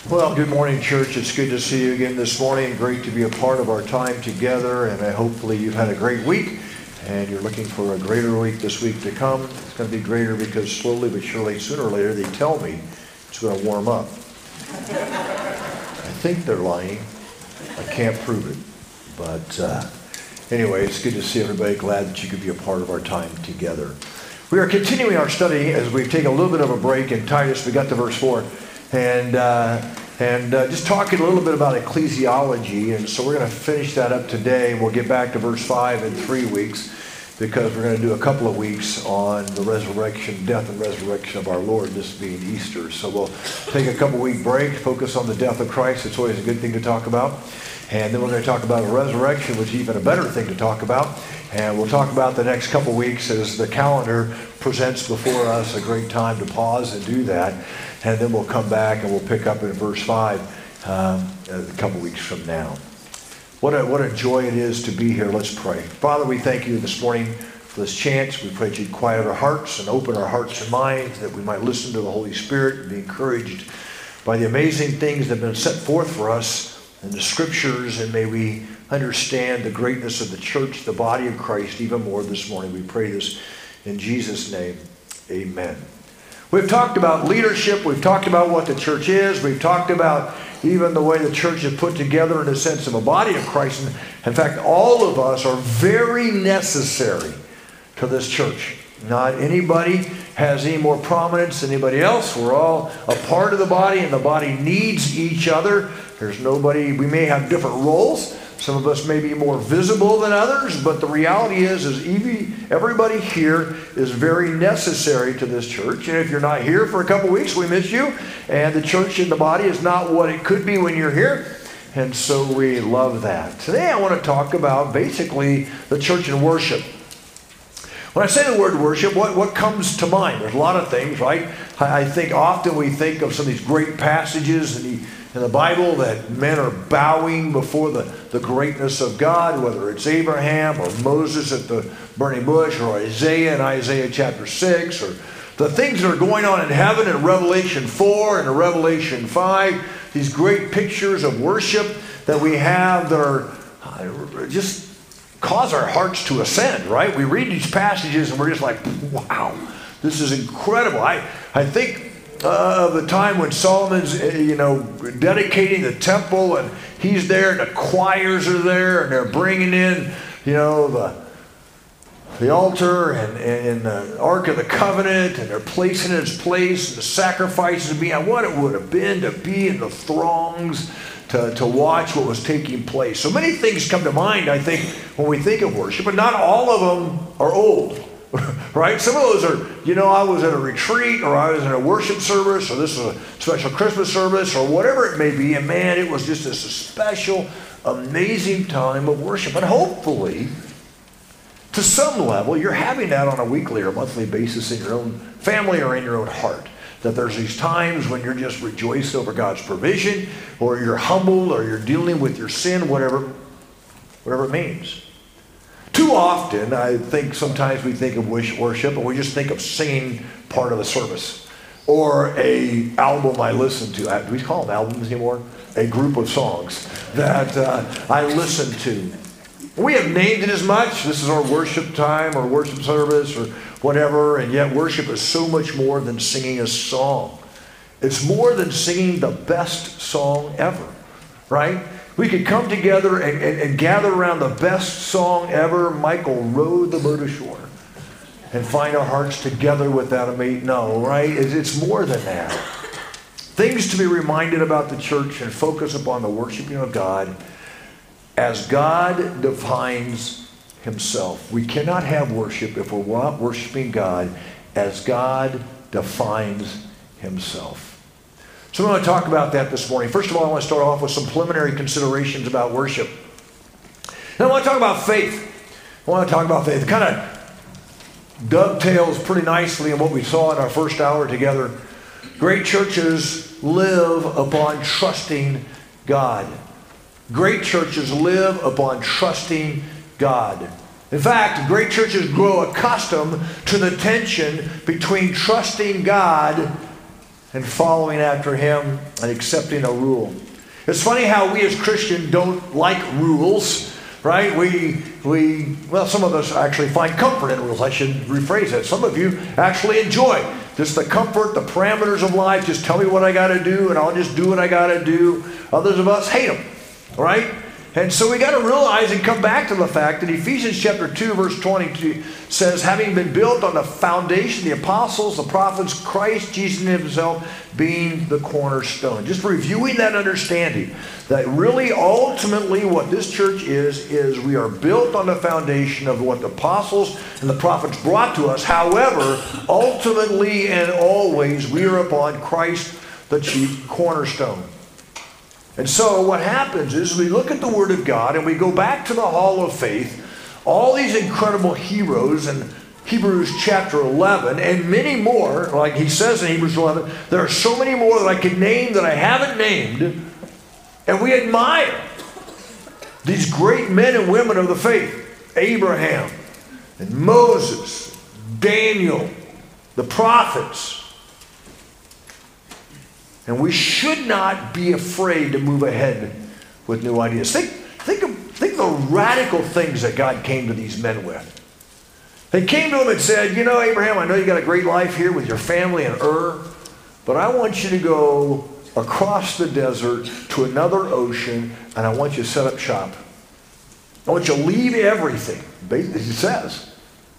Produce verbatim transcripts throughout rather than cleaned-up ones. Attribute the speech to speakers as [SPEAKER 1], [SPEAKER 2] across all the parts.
[SPEAKER 1] Well, good morning, church. It's good to see you again this morning. Great to be a part of our time together, and I hopefully you've had a great week, and you're looking for a greater week this week to come. It's going to be greater because slowly but surely, sooner or later, they tell me it's going to warm up. I think they're lying. I can't prove it. But uh, anyway, it's good to see everybody. Glad that you could be a part of our time together. We are continuing our study as we've taken a little bit of a break in Titus. We got to verse four. And uh, and uh, just talking a little bit about ecclesiology, and so we're going to finish that up today. We'll get back to verse five in three weeks because we're going to do a couple of weeks on the resurrection, death and resurrection of our Lord, this being Easter. So we'll take a couple week break, focus on the death of Christ. It's always a good thing to talk about. And then we're going to talk about the resurrection, which is even a better thing to talk about. And we'll talk about the next couple weeks as the calendar presents before us a great time to pause and do that. And then we'll come back and we'll pick up in verse five um, a couple weeks from now. What a, what a joy it is to be here. Let's pray. Father, we thank you this morning for this chance. We pray that you'd quiet our hearts and open our hearts and minds, that we might listen to the Holy Spirit and be encouraged by the amazing things that have been set forth for us in the Scriptures, and may we understand the greatness of the church, the body of Christ, even more this morning. We pray this in Jesus' name. Amen. We've talked about leadership. We've talked about what the church is. We've talked about even the way the church is put together in a sense of a body of Christ. And in fact, all of us are very necessary to this church. Not anybody has any more prominence than anybody else. We're all a part of the body, and the body needs each other. There's nobody, we may have different roles. Some of us may be more visible than others, but the reality is, is everybody here is very necessary to this church. And if you're not here for a couple weeks, we miss you. And the church in the body is not what it could be when you're here. And so we love that. Today I want to talk about basically the church and worship. When I say the word worship, what, what comes to mind? There's a lot of things, right? I, I think often we think of some of these great passages in the in the Bible that men are bowing before the, the greatness of God, whether it's Abraham or Moses at the burning bush or Isaiah in Isaiah chapter six, or the things that are going on in heaven in Revelation four and Revelation five, these great pictures of worship that we have that are uh, just cause our hearts to ascend, right? We read these passages and we're just like, wow, this is incredible. I, I think Uh, of the time when Solomon's, uh, you know, dedicating the temple, and he's there, and the choirs are there, and they're bringing in, you know, the the altar and, and the Ark of the Covenant, and they're placing it in its place, and the sacrifices being, what it would have been to be in the throngs to, to watch what was taking place. So many things come to mind, I think, when we think of worship, but not all of them are old. Right? Some of those are, you know, I was at a retreat, or I was in a worship service, or this is a special Christmas service, or whatever it may be, and man, it was just a special, amazing time of worship. And hopefully, to some level, you're having that on a weekly or monthly basis in your own family or in your own heart. That there's these times when you're just rejoicing over God's provision, or you're humbled, or you're dealing with your sin, whatever, whatever it means. Too often, I think sometimes we think of worship and we just think of singing part of the service, or a album I listen to. Do we call them albums anymore? A group of songs that uh, I listen to. We have named it as much. This is our worship time or worship service or whatever, and yet worship is so much more than singing a song. It's more than singing the best song ever, right? We could come together and, and, and gather around the best song ever, Michael rowed the boat ashore, and find our hearts together with that amazing. No, right? It's, it's more than that. Things to be reminded about the church and focus upon the worshiping of God as God defines himself. We cannot have worship if we're not worshiping God as God defines himself. So I want to talk about that this morning. First of all, I want to start off with some preliminary considerations about worship. Then I want to talk about faith. I want to talk about faith. It kind of dovetails pretty nicely in what we saw in our first hour together. Great churches live upon trusting God. Great churches live upon trusting God. In fact, great churches grow accustomed to the tension between trusting God and following after him and accepting a rule. It's funny how we as Christians don't like rules, right? We, we, well, some of us actually find comfort in rules. I should rephrase that. Some of you actually enjoy just the comfort, the parameters of life. Just tell me what I got to do, and I'll just do what I got to do. Others of us hate them, right? And so we got to realize and come back to the fact that Ephesians chapter two, verse twenty-two says, having been built on the foundation, the apostles, the prophets, Christ Jesus himself being the cornerstone. Just reviewing that understanding that really ultimately what this church is, is we are built on the foundation of what the apostles and the prophets brought to us. However, ultimately and always we are upon Christ, the chief cornerstone. And so what happens is we look at the Word of God and we go back to the Hall of Faith, all these incredible heroes in Hebrews chapter eleven, and many more, like he says in Hebrews eleven, there are so many more that I can name that I haven't named, and we admire these great men and women of the faith, Abraham and Moses, Daniel, the prophets. And we should not be afraid to move ahead with new ideas. Think, think, of, think of the radical things that God came to these men with. They came to him and said, you know, Abraham, I know you got a great life here with your family in Ur, but I want you to go across the desert to another ocean, and I want you to set up shop. I want you to leave everything, basically, he says.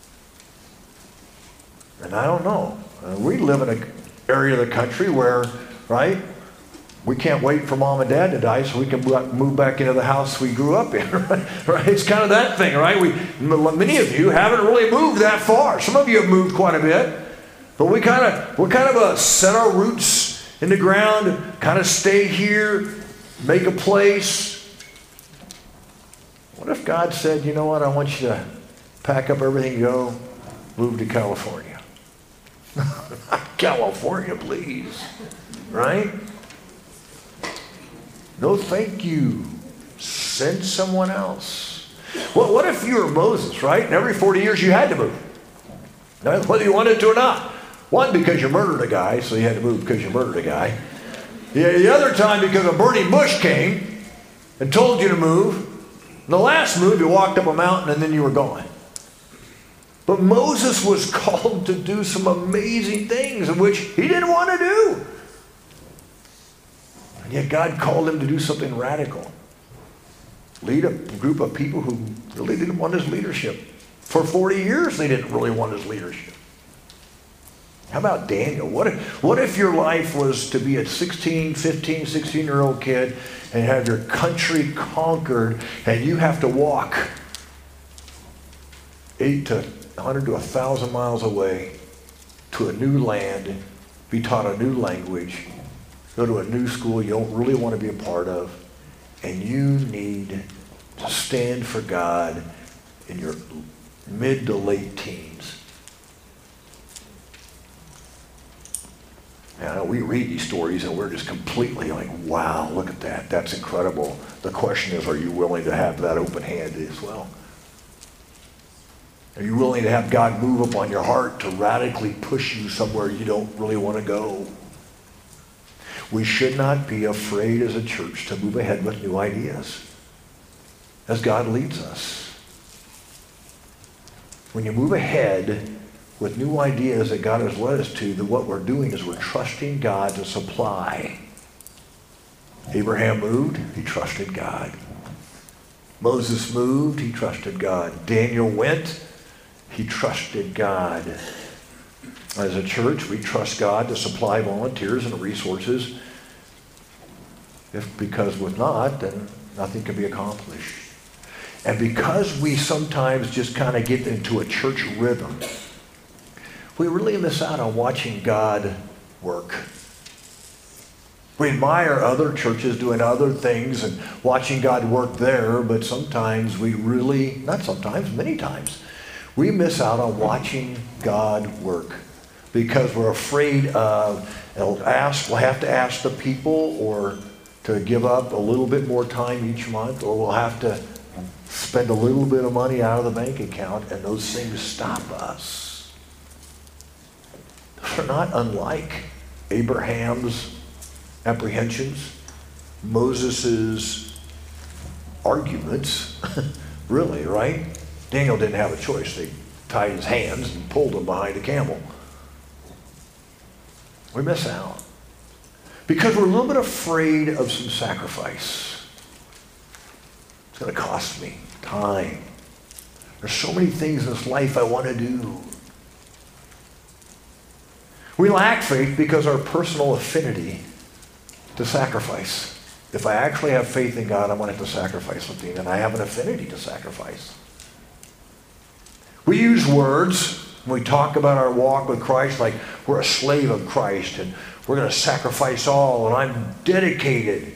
[SPEAKER 1] And I don't know. Uh, we live in an area of the country where, right, we can't wait for mom and dad to die so we can move back into the house we grew up in, right? It's kind of that thing, right? We, many of you haven't really moved that far. Some of you have moved quite a bit, but we kind of, we're kind of a set our roots in the ground, kind of stay here, make a place. What if God said, you know what, I want you to pack up everything, go, move to California. California, please. Right? No, thank you. Send someone else. Well, what if you were Moses, right? And every forty years you had to move. Whether you wanted to or not. One, because you murdered a guy, so you had to move because you murdered a guy. The other time because a burning bush came and told you to move. And the last move, you walked up a mountain and then you were gone. But Moses was called to do some amazing things in which he didn't want to do. And yet God called him to do something radical. Lead a group of people who really didn't want his leadership. For forty years they didn't really want his leadership. How about Daniel? What if, what if your life was to be a sixteen, fifteen, sixteen-year-old kid and have your country conquered and you have to walk eight to one hundred to one thousand miles away to a new land, be taught a new language, go to a new school you don't really want to be a part of, and you need to stand for God in your mid to late teens. Now, we read these stories and we're just completely like, wow, look at that. That's incredible. The question is, are you willing to have that open hand as well? Are you willing to have God move upon your heart to radically push you somewhere you don't really want to go? We should not be afraid as a church to move ahead with new ideas as God leads us. When you move ahead with new ideas that God has led us to, then what we're doing is we're trusting God to supply. Abraham moved, he trusted God. Moses moved, he trusted God. Daniel went, he trusted God. As a church, we trust God to supply volunteers and resources. If because with not, then nothing can be accomplished. And because we sometimes just kind of get into a church rhythm, we really miss out on watching God work. We admire other churches doing other things and watching God work there, but sometimes we really, not sometimes, many times, we miss out on watching God work because we're afraid of, we'll, ask, we'll have to ask the people or to give up a little bit more time each month, or we'll have to spend a little bit of money out of the bank account, and those things stop us. They're not unlike Abraham's apprehensions, Moses' arguments, really, right? Daniel didn't have a choice. They tied his hands and pulled him behind a camel. We miss out because we're a little bit afraid of some sacrifice. It's going to cost me time. There's so many things in this life I want to do. We lack faith because our personal affinity to sacrifice. If I actually have faith in God, I'm going to have to sacrifice something, and I have an affinity to sacrifice. We use words when we talk about our walk with Christ like we're a slave of Christ, and we're going to sacrifice all, and I'm dedicated.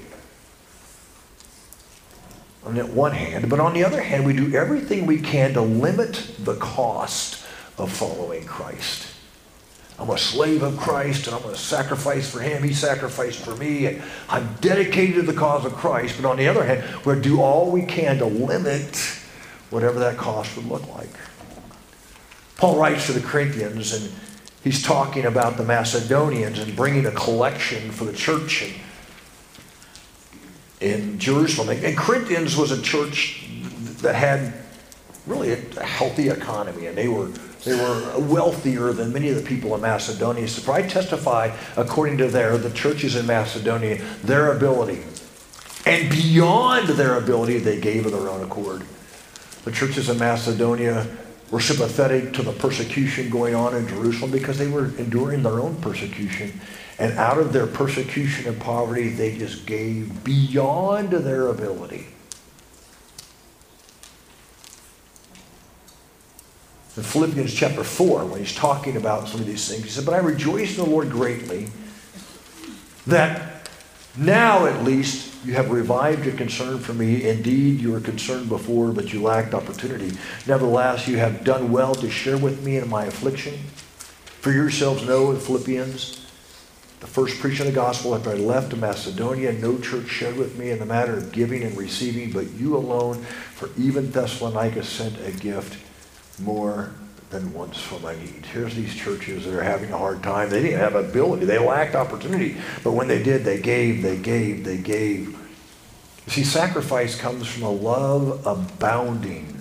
[SPEAKER 1] On the one hand, but on the other hand, we do everything we can to limit the cost of following Christ. I'm a slave of Christ, and I'm going to sacrifice for him. He sacrificed for me, and I'm dedicated to the cause of Christ. But on the other hand, we're going to do all we can to limit whatever that cost would look like. Paul writes to the Corinthians, and he's talking about the Macedonians and bringing a collection for the church in, in Jerusalem. And Corinthians was a church that had really a healthy economy, and they were They were wealthier than many of the people in Macedonia. So I testify, according to their, the churches in Macedonia, their ability. And beyond their ability, they gave of their own accord. The churches in Macedonia were sympathetic to the persecution going on in Jerusalem because they were enduring their own persecution. And out of their persecution and poverty, they just gave beyond their ability. In Philippians chapter four, when he's talking about some of these things, he said, "But I rejoice in the Lord greatly that now at least you have revived your concern for me. Indeed, you were concerned before, but you lacked opportunity. Nevertheless, you have done well to share with me in my affliction. For yourselves know in Philippians, the first preaching of the gospel after I left Macedonia, no church shared with me in the matter of giving and receiving, but you alone, for even Thessalonica sent a gift more than once for my needs." Here's these churches that are having a hard time. They didn't have ability. They lacked opportunity. But when they did, they gave, they gave, they gave. You see, sacrifice comes from a love abounding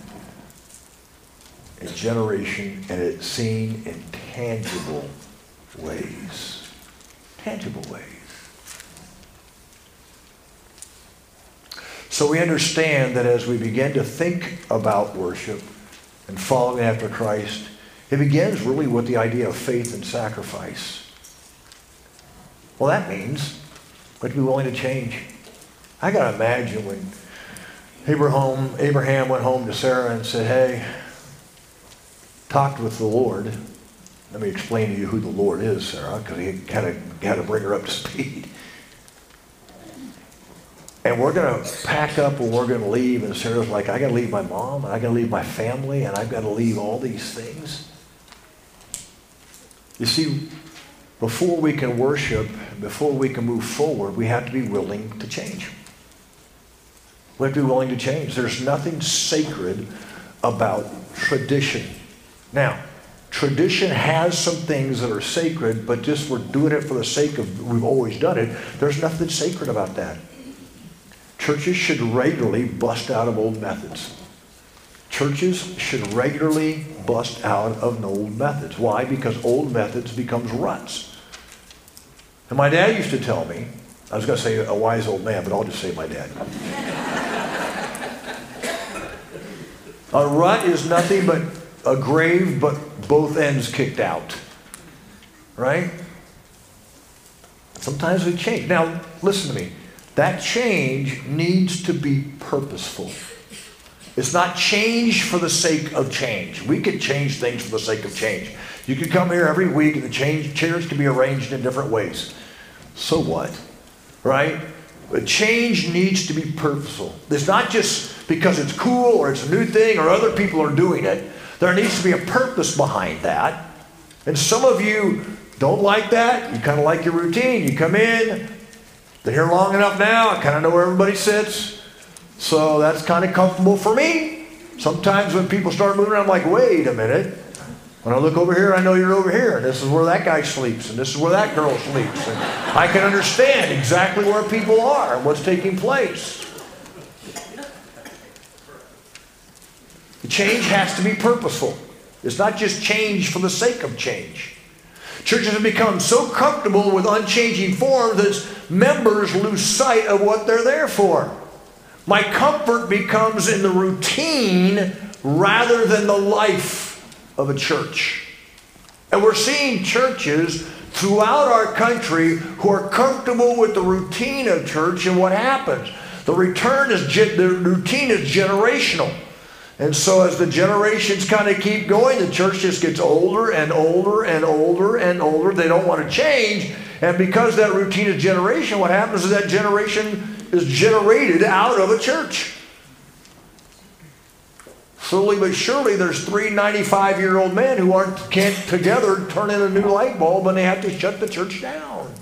[SPEAKER 1] in generation, and it's seen in tangible ways. Tangible ways. So we understand that as we begin to think about worship and following after Christ, it begins really with the idea of faith and sacrifice. Well, that means we have to be willing to change. I got to imagine when Abraham, Abraham went home to Sarah and said, "Hey, talked with the Lord." Let me explain to you who the Lord is, Sarah, because he had to, had to bring her up to speed. And we're going to pack up and we're going to leave. And Sarah's like, "I got to leave my mom, and I got to leave my family, and I've got to leave all these things." You see, before we can worship, before we can move forward, we have to be willing to change. We have to be willing to change. There's nothing sacred about tradition. Now, tradition has some things that are sacred, but just we're doing it for the sake of we've always done it. There's nothing sacred about that. Churches should regularly bust out of old methods. Churches should regularly bust out of old methods. Why? Because old methods becomes ruts. And my dad used to tell me, I was going to say a wise old man, but I'll just say my dad. A rut is nothing but a grave, but both ends kicked out. Right? Sometimes we change. Now, listen to me. That change needs to be purposeful. It's not change for the sake of change. We can change things for the sake of change. You can come here every week and the change, chairs can be arranged in different ways. So what? Right? But change needs to be purposeful. It's not just because it's cool or it's a new thing or other people are doing it. There needs to be a purpose behind that. And some of you don't like that. You kind of like your routine. You come in, been here long enough now, I kind of know where everybody sits. So that's kind of comfortable for me. Sometimes when people start moving around, I'm like, wait a minute. When I look over here, I know you're over here. And this is where that guy sleeps. And this is where that girl sleeps. And I can understand exactly where people are and what's taking place. The change has to be purposeful. It's not just change for the sake of change. Churches have become so comfortable with unchanging forms that members lose sight of what they're there for. My comfort becomes in the routine rather than the life of a church. And we're seeing churches throughout our country who are comfortable with the routine of church, and what happens? The return is the routine is generational. And so as the generations kind of keep going, the church just gets older and older and older and older. They don't want to change. And because that routine is generation, what happens is that generation is generated out of a church. Slowly but surely, there's three ninety-five-year-old men who aren't can't together turn in a new light bulb, and they have to shut the church down.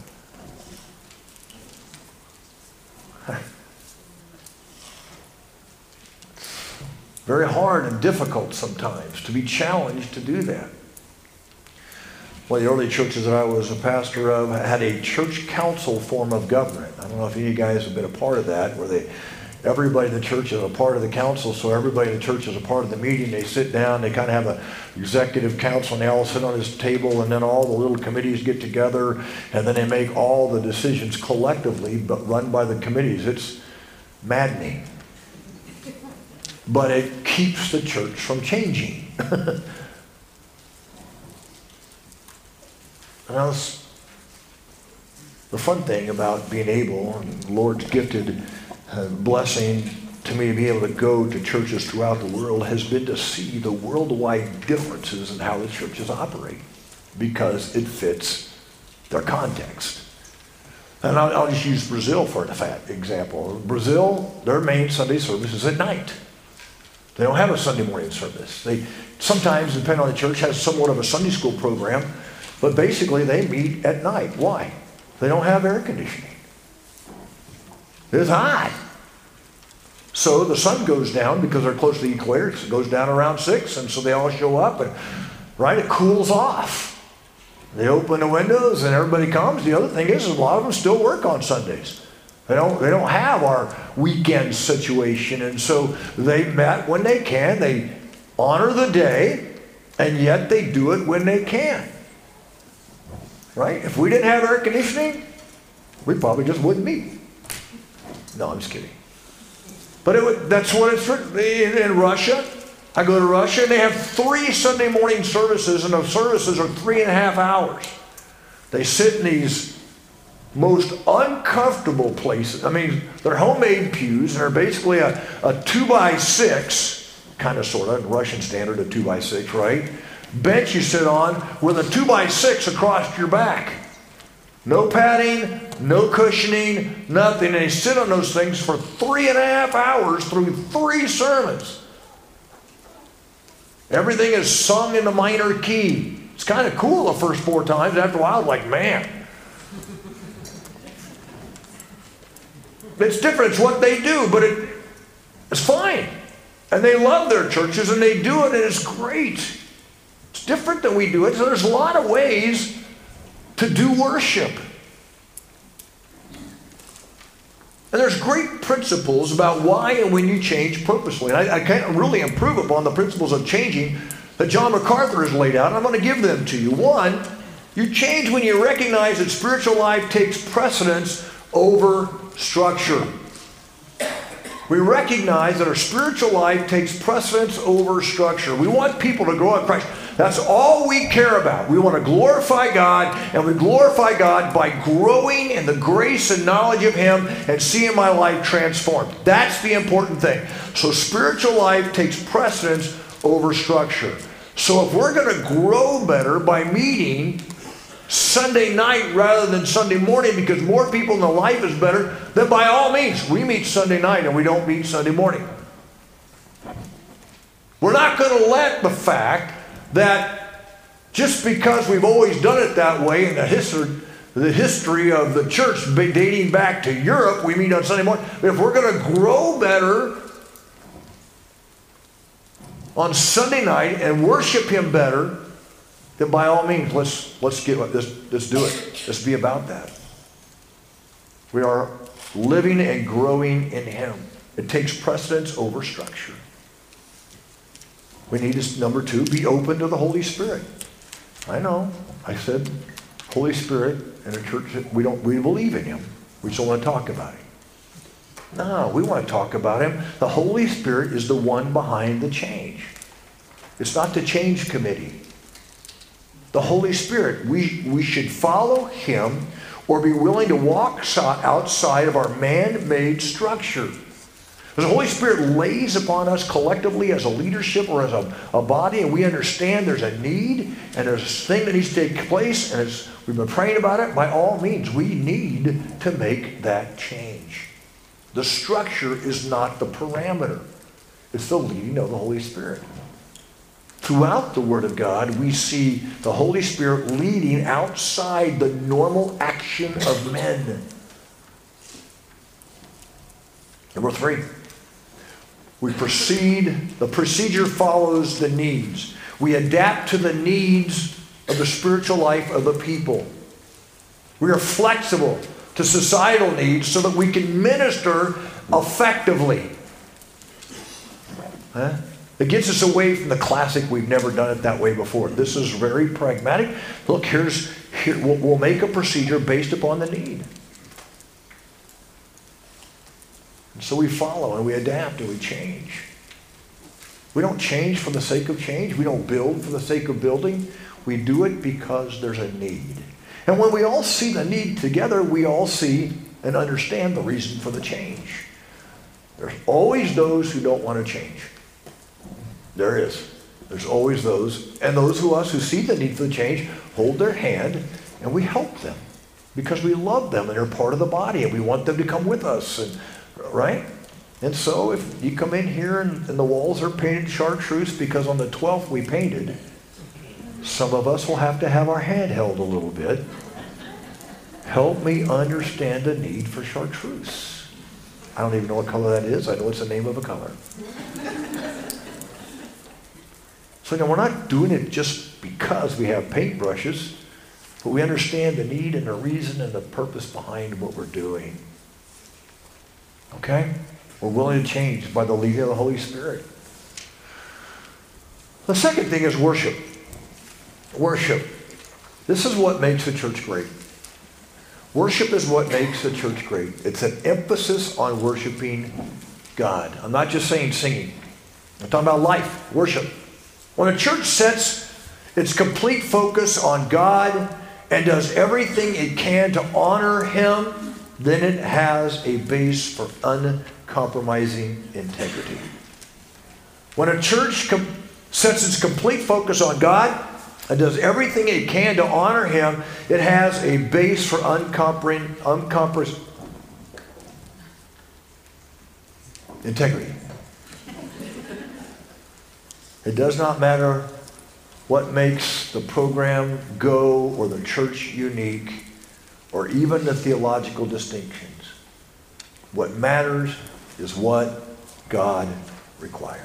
[SPEAKER 1] Very hard and difficult sometimes to be challenged to do that. One of the early churches that I was a pastor of had a church council form of government. I don't know if any of you guys have been a part of that, where they, everybody in the church is a part of the council, so everybody in the church is a part of the meeting. They sit down, they kind of have an executive council, and they all sit on this table, and then all the little committees get together, and then they make all the decisions collectively, but run by the committees. It's maddening. But it keeps the church from changing. And that's the fun thing about being able, and the Lord's gifted uh, blessing to me to be able to go to churches throughout the world has been to see the worldwide differences in how the churches operate, because it fits their context. And I'll, I'll just use Brazil for an example. Brazil, their main Sunday service is at night. They don't have a Sunday morning service. They sometimes, depending on the church, has somewhat of a Sunday school program, but basically they meet at night. Why? They don't have air conditioning. It's hot. So the sun goes down because they're close to the equator. It goes down around six, and so they all show up, and right, it cools off. They open the windows, and everybody comes. The other thing is, is a lot of them still work on Sundays. They don't, they don't have our weekend situation, and so they met when they can. They honor the day, and yet they do it when they can. Right? If we didn't have air conditioning, we probably just wouldn't meet. No, I'm just kidding. But it would, that's what it's in, in Russia. I go to Russia, and they have three Sunday morning services, and those services are three and a half hours. They sit in these most uncomfortable places. I mean, they're homemade pews, and they're basically a, a two by six, kind of sort of, Russian standard, a two by six, right? Bench you sit on with a two by six across your back. No padding, no cushioning, nothing. And they sit on those things for three and a half hours through three sermons. Everything is sung in the minor key. It's kind of cool the first four times. After a while, like, man. It's different. It's what they do, but it, it's fine. And they love their churches, and they do it, and it's great. It's different than we do it. So there's a lot of ways to do worship. And there's great principles about why and when you change purposely. And I, I can't really improve upon the principles of changing that John MacArthur has laid out. And I'm going to give them to you. One, you change when you recognize that spiritual life takes precedence over structure. We recognize that our spiritual life takes precedence over structure. We want people to grow in Christ. That's all we care about. We want to glorify God, and we glorify God by growing in the grace and knowledge of Him and seeing my life transformed. That's the important thing. So spiritual life takes precedence over structure. So if we're going to grow better by meeting Sunday night rather than Sunday morning because more people in the life is better, then by all means, we meet Sunday night and we don't meet Sunday morning. We're not going to let the fact that just because we've always done it that way in the history, the history of the church dating back to Europe, we meet on Sunday morning. But if we're going to grow better on Sunday night and worship Him better, then by all means, let's let's get let's, let's do it. Let's be about that. We are living and growing in Him. It takes precedence over structure. We need to, number two, be open to the Holy Spirit. I know. I said Holy Spirit in a church that we don't we believe in Him. We just don't want to talk about Him. No, we want to talk about Him. The Holy Spirit is the one behind the change. It's not the change committee. The Holy Spirit, we, we should follow Him or be willing to walk outside of our man-made structure. Because the Holy Spirit lays upon us collectively as a leadership or as a, a body, and we understand there's a need and there's a thing that needs to take place, and as we've been praying about it, by all means, we need to make that change. The structure is not the parameter. It's the leading of the Holy Spirit. Throughout the Word of God, we see the Holy Spirit leading outside the normal action of men. Number three, we proceed, the procedure follows the needs. We adapt to the needs of the spiritual life of the people. We are flexible to societal needs so that we can minister effectively. Huh? It gets us away from the classic, we've never done it that way before. This is very pragmatic. Look, here's, here, we'll, we'll make a procedure based upon the need. And so we follow and we adapt and we change. We don't change for the sake of change. We don't build for the sake of building. We do it because there's a need. And when we all see the need together, we all see and understand the reason for the change. There's always those who don't want to change. There is. There's always those. And those of us who see the need for the change hold their hand and we help them because we love them and they're part of the body and we want them to come with us. And, right? And so if you come in here and, and the walls are painted chartreuse because on the twelfth we painted, some of us will have to have our hand held a little bit. Help me understand the need for chartreuse. I don't even know what color that is. I know it's the name of a color. So now we're not doing it just because we have paintbrushes, but we understand the need and the reason and the purpose behind what we're doing. Okay? We're willing to change by the leading of the Holy Spirit. The second thing is worship. Worship. This is what makes a church great. Worship is what makes a church great. It's an emphasis on worshiping God. I'm not just saying singing. I'm talking about life, worship. When a church sets its complete focus on God and does everything it can to honor Him, then it has a base for uncompromising integrity. When a church com- sets its complete focus on God and does everything it can to honor Him, it has a base for uncompre- uncompre- integrity. It does not matter what makes the program go or the church unique or even the theological distinctions. What matters is what God requires.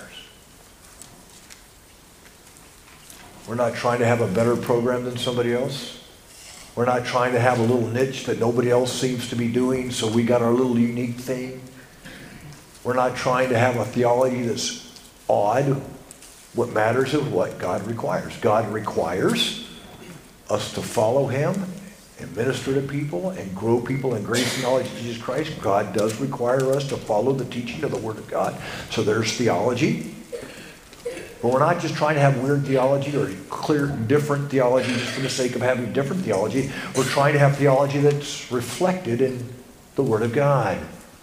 [SPEAKER 1] We're not trying to have a better program than somebody else. We're not trying to have a little niche that nobody else seems to be doing, so we got our little unique thing. We're not trying to have a theology that's odd. What matters is what God requires. God requires us to follow Him and minister to people and grow people in grace and knowledge of Jesus Christ. God does require us to follow the teaching of the Word of God. So there's theology. But we're not just trying to have weird theology or clear, different theology just for the sake of having different theology. We're trying to have theology that's reflected in the Word of God.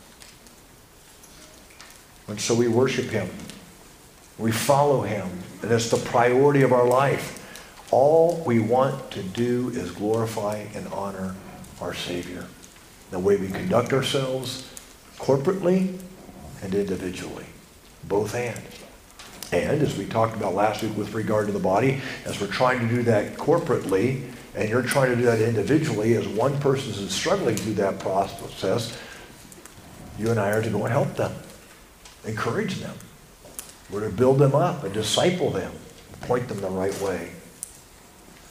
[SPEAKER 1] And so we worship Him. We follow Him. And it's the priority of our life. All we want to do is glorify and honor our Savior. The way we conduct ourselves corporately and individually. Both hands. And as we talked about last week with regard to the body, as we're trying to do that corporately, and you're trying to do that individually, as one person is struggling through that process, you and I are to go and help them. Encourage them. We're to build them up and disciple them. Point them the right way.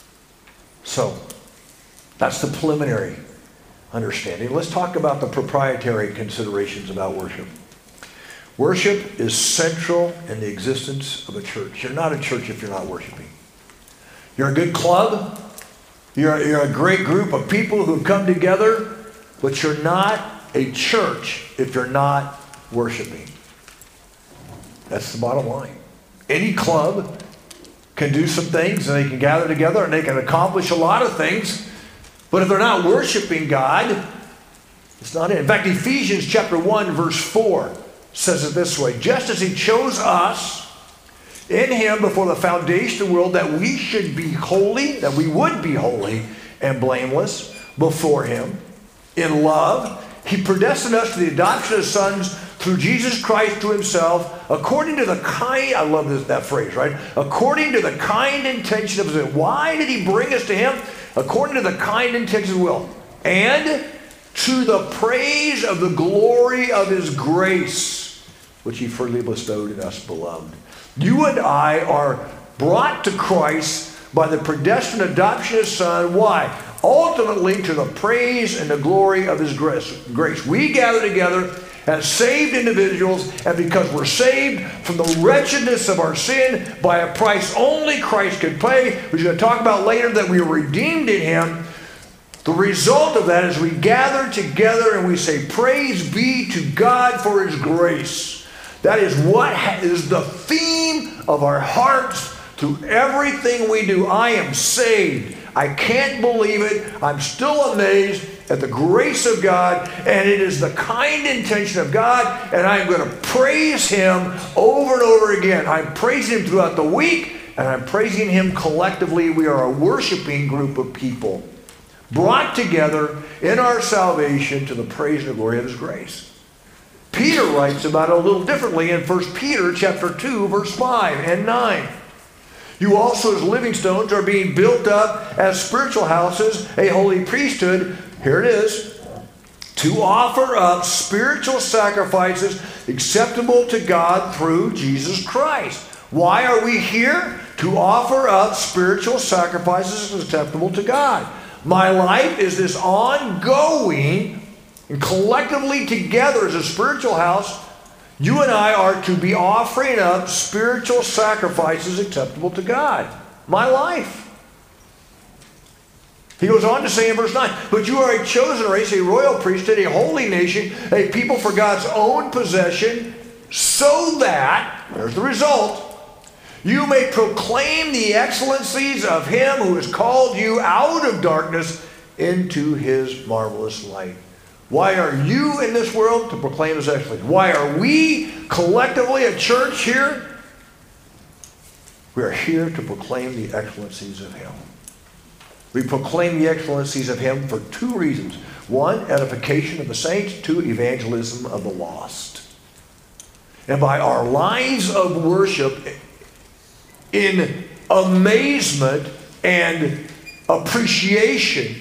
[SPEAKER 1] So, that's the preliminary understanding. Let's talk about the proprietary considerations about worship. Worship is central in the existence of a church. You're not a church if you're not worshiping. You're a good club. You're, you're a great group of people who have come together, but you're not a church if you're not worshiping. That's the bottom line. Any club can do some things, and they can gather together, and they can accomplish a lot of things, but if they're not worshiping God, it's not it. In fact, Ephesians chapter one, verse four says it this way: just as he chose us in him before the foundation of the world, that we should be holy, that we would be holy and blameless before him in love, he predestined us to the adoption of sons through Jesus Christ to himself, according to the kind, I love this, that phrase, right? According to the kind intention of his will. Why did he bring us to him? According to the kind intention of his will. And to the praise of the glory of his grace, which he freely bestowed in us, beloved. You and I are brought to Christ by the predestined adoption of his Son. Why? Ultimately to the praise and the glory of his grace. We gather together as saved individuals, and because we're saved from the wretchedness of our sin by a price only Christ could pay, which we're going to talk about later, that we are redeemed in him. The result of that is we gather together and we say, praise be to God for his grace. That is what is the theme of our hearts through everything we do. I am saved. I can't believe it. I'm still amazed at the grace of God, and it is the kind intention of God, and I'm going to praise him over and over again. I'm praising him throughout the week, and I'm praising him collectively. We are a worshiping group of people brought together in our salvation to the praise and the glory of his grace. Peter writes about it a little differently in First Peter chapter two, verse five and nine. You also as living stones are being built up as spiritual houses, a holy priesthood, here it is, to offer up spiritual sacrifices acceptable to God through Jesus Christ. Why are we here? To offer up spiritual sacrifices acceptable to God. My life is this ongoing, and collectively together as a spiritual house, you and I are to be offering up spiritual sacrifices acceptable to God. My life. He goes on to say in verse nine, but you are a chosen race, a royal priesthood, a holy nation, a people for God's own possession, so that, there's the result, you may proclaim the excellencies of him who has called you out of darkness into his marvelous light. Why are you in this world? To proclaim his excellencies. Why are we collectively a church here? We are here to proclaim the excellencies of him. We proclaim the excellencies of him for two reasons. One, edification of the saints. Two, evangelism of the lost. And by our lives of worship, in amazement and appreciation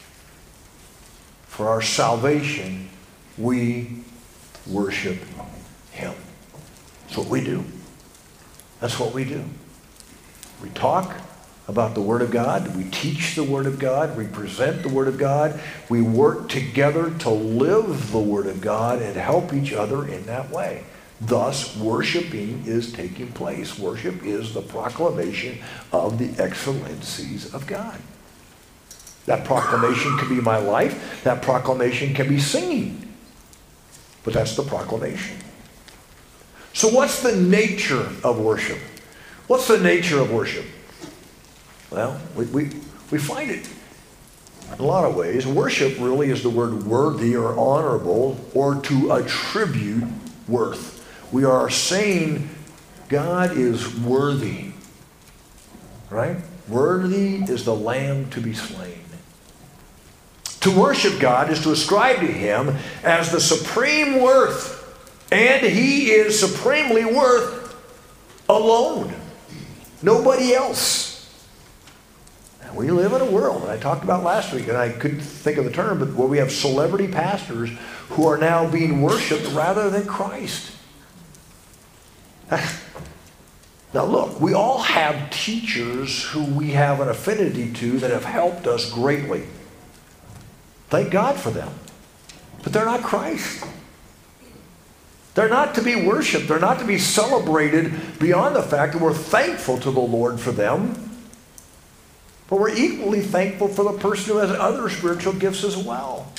[SPEAKER 1] for our salvation, we worship him. That's what we do. That's what we do. We talk about the Word of God. We teach the Word of God. We present the Word of God. We work together to live the Word of God and help each other in that way. Thus, worshiping is taking place. Worship is the proclamation of the excellencies of God. That proclamation can be my life. That proclamation can be singing. But that's the proclamation. So what's the nature of worship? What's the nature of worship? Well, we, we, we find it in a lot of ways. Worship really is the word worthy or honorable, or to attribute worth. We are saying God is worthy. Right? Worthy is the Lamb to be slain. To worship God is to ascribe to him as the supreme worth. And he is supremely worth alone. Nobody else. And we live in a world, and I talked about last week, and I couldn't think of the term, but where we have celebrity pastors who are now being worshiped rather than Christ. Now look, we all have teachers who we have an affinity to that have helped us greatly. Thank God for them. But they're not Christ. They're not to be worshiped. They're not to be celebrated beyond the fact that we're thankful to the Lord for them. But we're equally thankful for the person who has other spiritual gifts as well.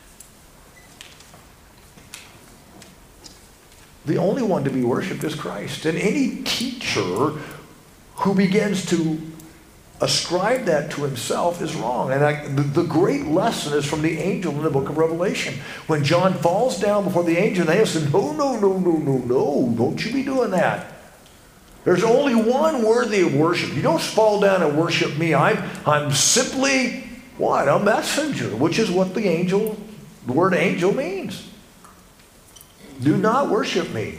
[SPEAKER 1] The only one to be worshipped is Christ. And any teacher who begins to ascribe that to himself is wrong. And I, the, the great lesson is from the angel in the book of Revelation. When John falls down before the angel, they said, no, no, no, no, no, no, don't you be doing that. There's only one worthy of worship. You don't fall down and worship me. I'm, I'm simply, what? A messenger, which is what the angel, the word angel means. Do not worship me.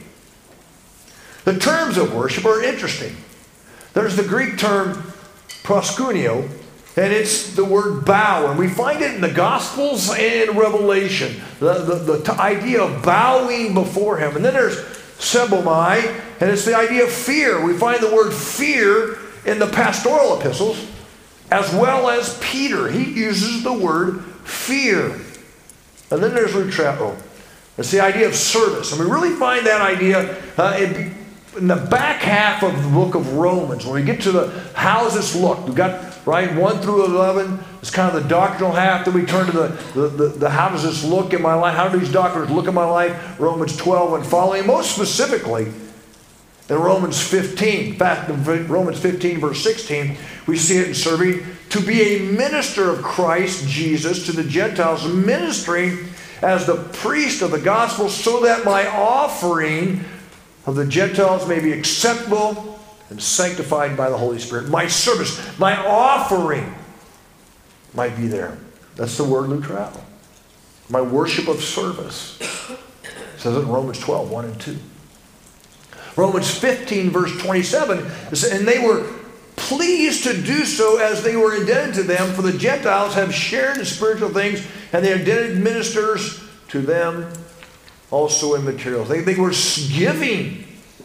[SPEAKER 1] The terms of worship are interesting. There's the Greek term proskuneo, and it's the word bow. And we find it in the Gospels and in Revelation. The, the, the t- idea of bowing before him. And then there's sebomai, and it's the idea of fear. We find the word fear in the pastoral epistles, as well as Peter. He uses the word fear. And then there's lutrao. It's the idea of service. And we really find that idea uh, in, in the back half of the book of Romans. When we get to the how does this look? We've got, right, one through eleven. It's kind of the doctrinal half. Then we turn to the, the, the, the how does this look in my life? How do these doctrines look in my life? Romans twelve and following. Most specifically, in Romans fifteen. In fact, in Romans fifteen, verse sixteen, we see it in serving. To be a minister of Christ Jesus to the Gentiles, ministering as the priest of the gospel, so that my offering of the Gentiles may be acceptable and sanctified by the Holy Spirit. My service, my offering might be there. That's the word lutrao. My worship of service. It says it in Romans twelve, one and two. Romans fifteen, verse twenty-seven, and they were pleased to do so as they were indebted to them, for the Gentiles have shared in spiritual things, and they are indebted ministers to them also in materials. They, they were giving.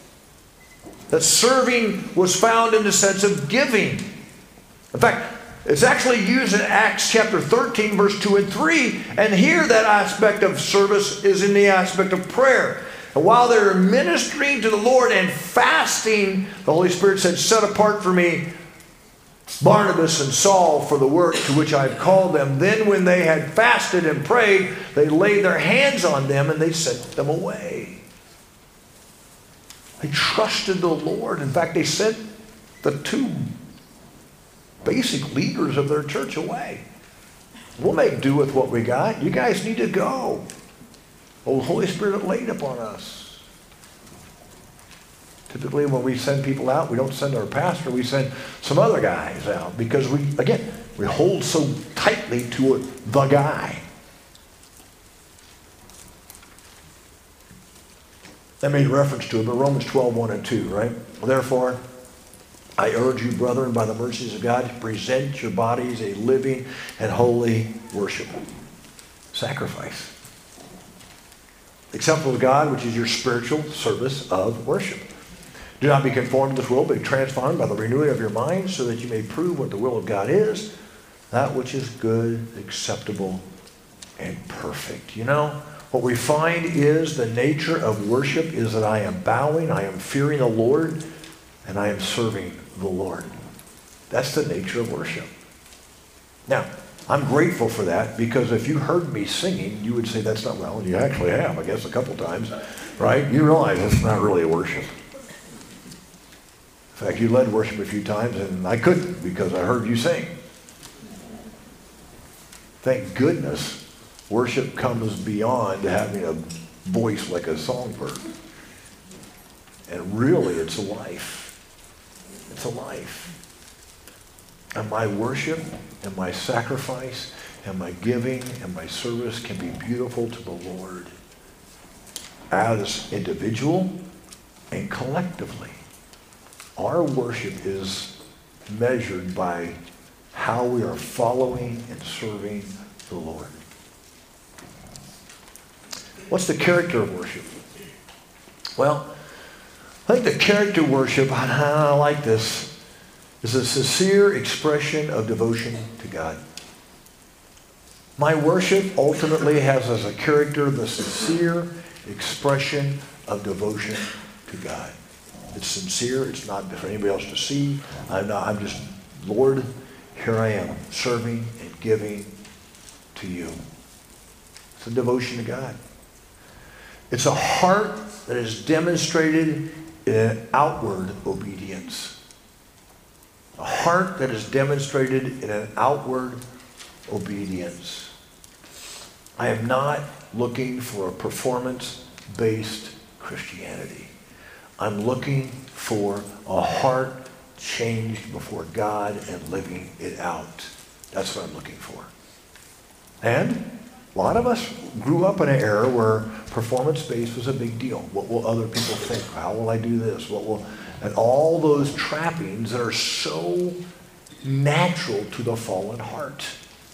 [SPEAKER 1] That serving was found in the sense of giving. In fact, it's actually used in Acts chapter thirteen, verse two and three, and here that aspect of service is in the aspect of prayer. And while they were ministering to the Lord and fasting, the Holy Spirit said, set apart for me Barnabas and Saul for the work to which I have called them. Then when they had fasted and prayed, they laid their hands on them and they sent them away. They trusted the Lord. In fact, they sent the two basic leaders of their church away. We'll make do with what we got. You guys need to go. Oh, the Holy Spirit laid upon us. Typically, when we send people out, we don't send our pastor, we send some other guys out because we, again, we hold so tightly to the guy. I made reference to it, but Romans twelve, one and two, right? Therefore, I urge you, brethren, by the mercies of God, to present your bodies a living and holy worship. Sacrifice. Acceptable to God, which is your spiritual service of worship. Do not be conformed to this world, but be transformed by the renewing of your mind, so that you may prove what the will of God is, that which is good, acceptable, and perfect. You know, what we find is the nature of worship is that I am bowing, I am fearing the Lord, and I am serving the Lord. That's the nature of worship. Now, I'm grateful for that, because if you heard me singing, you would say that's not well, and you actually have, I guess, a couple times, right? You realize that's not really a worship. In fact, you led worship a few times, and I couldn't because I heard you sing. Thank goodness worship comes beyond having a voice like a songbird. And really, it's a life. It's a life. And my worship and my sacrifice and my giving and my service can be beautiful to the Lord as individual and collectively. Our worship is measured by how we are following and serving the Lord. What's the character of worship? Well, I think the character worship, I like this, is a sincere expression of devotion to God. My worship ultimately has as a character the sincere expression of devotion to God. It's sincere. It's not for anybody else to see. I'm not, I'm just, Lord, here I am, serving and giving to you. It's a devotion to God. It's a heart that is demonstrated in an outward obedience. A heart that is demonstrated in an outward obedience. I am not looking for a performance-based Christianity. I'm looking for a heart changed before God and living it out. That's what I'm looking for. And a lot of us grew up in an era where performance-based was a big deal. What will other people think? How will I do this? What will, and all those trappings that are so natural to the fallen heart.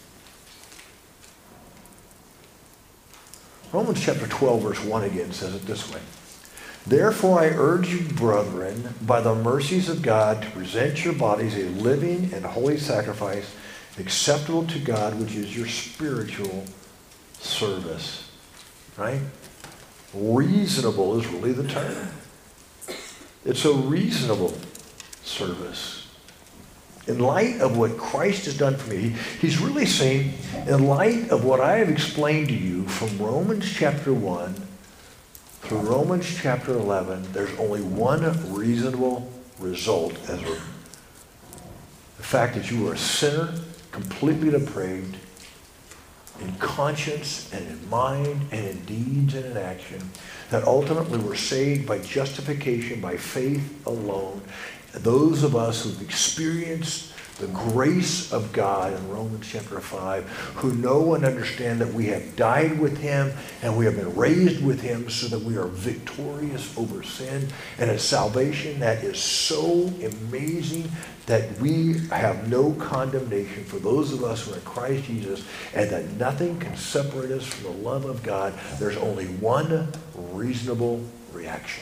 [SPEAKER 1] Romans chapter twelve, verse one again says it this way. Therefore I urge you, brethren, by the mercies of God, to present your bodies a living and holy sacrifice, acceptable to God, which is your spiritual service. Right? Reasonable is really the term. It's a reasonable service. In light of what Christ has done for me, he's really saying, in light of what I have explained to you from Romans chapter one through Romans chapter eleven, there's only one reasonable result as a, the fact that you are a sinner, completely depraved, in conscience and in mind and in deeds and in action, that ultimately we're saved by justification, by faith alone. Those of us who've experienced the grace of God in Romans chapter five, who know and understand that we have died with him and we have been raised with him so that we are victorious over sin, and a salvation that is so amazing that we have no condemnation for those of us who are in Christ Jesus, and that nothing can separate us from the love of God. There's only one reasonable reaction.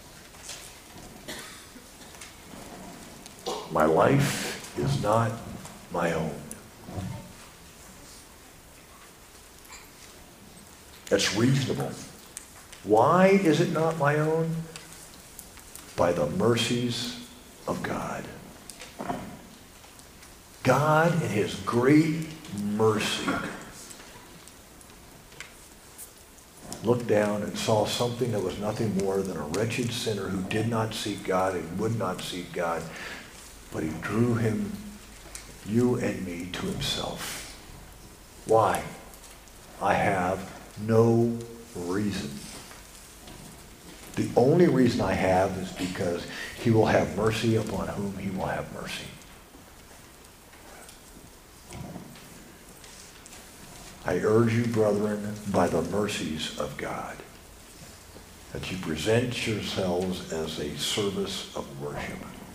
[SPEAKER 1] My life is not my own. That's reasonable. Why is it not my own? By the mercies of God. God, in his great mercy, looked down and saw something that was nothing more than a wretched sinner who did not seek God and would not seek God. But he drew him, you and me, to himself. Why? I have no reason. The only reason I have is because he will have mercy upon whom he will have mercy. I urge you, brethren, by the mercies of God, that you present yourselves as a service of worship.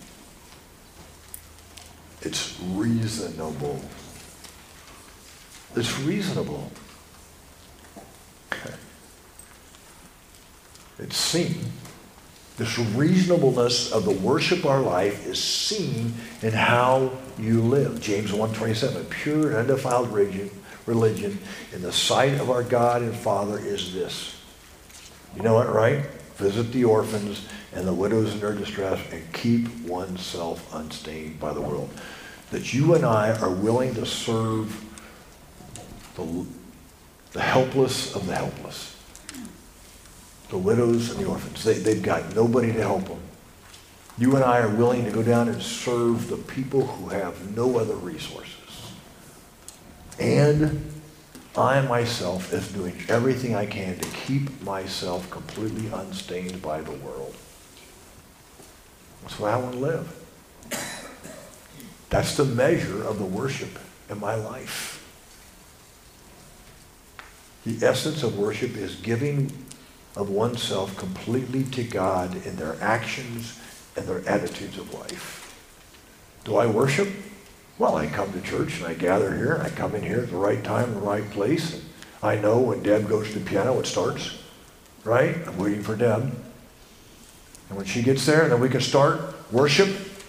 [SPEAKER 1] It's reasonable. It's reasonable. Okay. It's seen. This reasonableness of the worship of our life is seen in how you live. James one twenty-seven, pure and undefiled religion, religion in the sight of our God and Father is this. You know what, right? Visit the orphans and the widows in their distress and keep oneself unstained by the world. That you and I are willing to serve the, the helpless of the helpless. The widows and the orphans. They, they've got nobody to help them. You and I are willing to go down and serve the people who have no other resources. And I myself is doing everything I can to keep myself completely unstained by the world. That's why I want to live. That's the measure of the worship in my life. The essence of worship is giving of oneself completely to God in their actions and their attitudes of life. Do I worship? Well, I come to church and I gather here and I come in here at the right time, the right place. And I know when Deb goes to the piano, it starts, right? I'm waiting for Deb. And when she gets there, then we can start worship.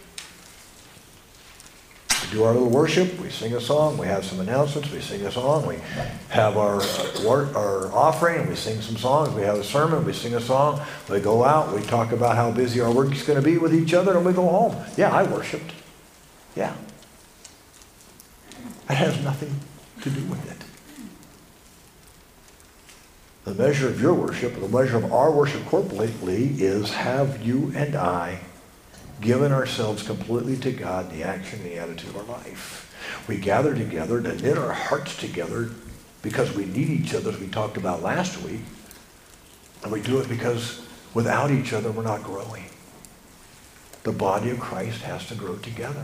[SPEAKER 1] We do our little worship. We sing a song. We have some announcements. We sing a song. We have our, uh, our offering. We sing some songs. We have a sermon. We sing a song. We go out. We talk about how busy our work is going to be with each other, and we go home. Yeah, I worshiped. Yeah. It has nothing to do with it. The measure of your worship, the measure of our worship corporately is, have you and I given ourselves completely to God, the action, the attitude of our life? We gather together to knit our hearts together because we need each other, as we talked about last week. And we do it because without each other, we're not growing. The body of Christ has to grow together.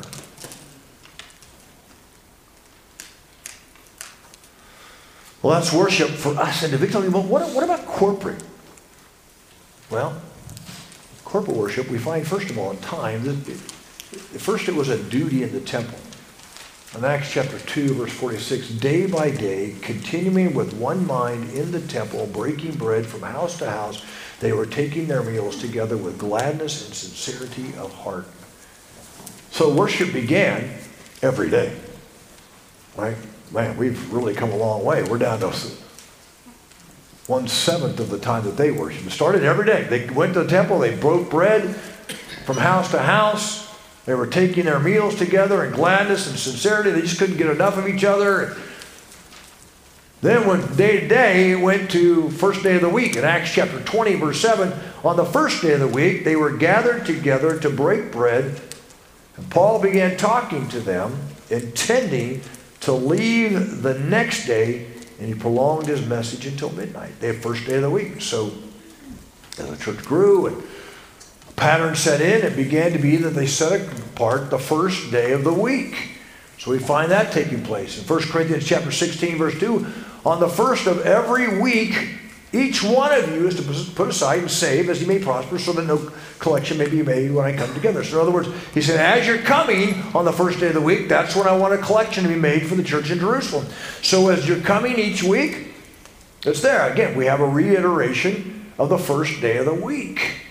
[SPEAKER 1] Well, that's worship for us individually. But what, what about corporate? Well, corporate worship, we find, first of all, in time, that it, first it was a duty in the temple. In Acts chapter two, verse forty-six, day by day, continuing with one mind in the temple, breaking bread from house to house, they were taking their meals together with gladness and sincerity of heart. So worship began every day, right? Man, we've really come a long way. We're down to one-seventh of the time that they worshiped. It started every day. They went to the temple. They broke bread from house to house. They were taking their meals together in gladness and sincerity. They just couldn't get enough of each other. Then when day to day, it went to first day of the week. In Acts chapter twenty, verse seven, on the first day of the week, they were gathered together to break bread. And Paul began talking to them, intending to leave the next day, and he prolonged his message until midnight. The first day of the week. So as the church grew and a pattern set in, it began to be that they set apart the first day of the week. So we find that taking place. In First Corinthians chapter sixteen, verse two, on the first of every week, each one of you is to put aside and save as he may prosper, so that no collection may be made when I come together. So in other words, he said, as you're coming on the first day of the week, that's when I want a collection to be made for the church in Jerusalem. So as you're coming each week, it's there. Again, we have a reiteration of the first day of the week.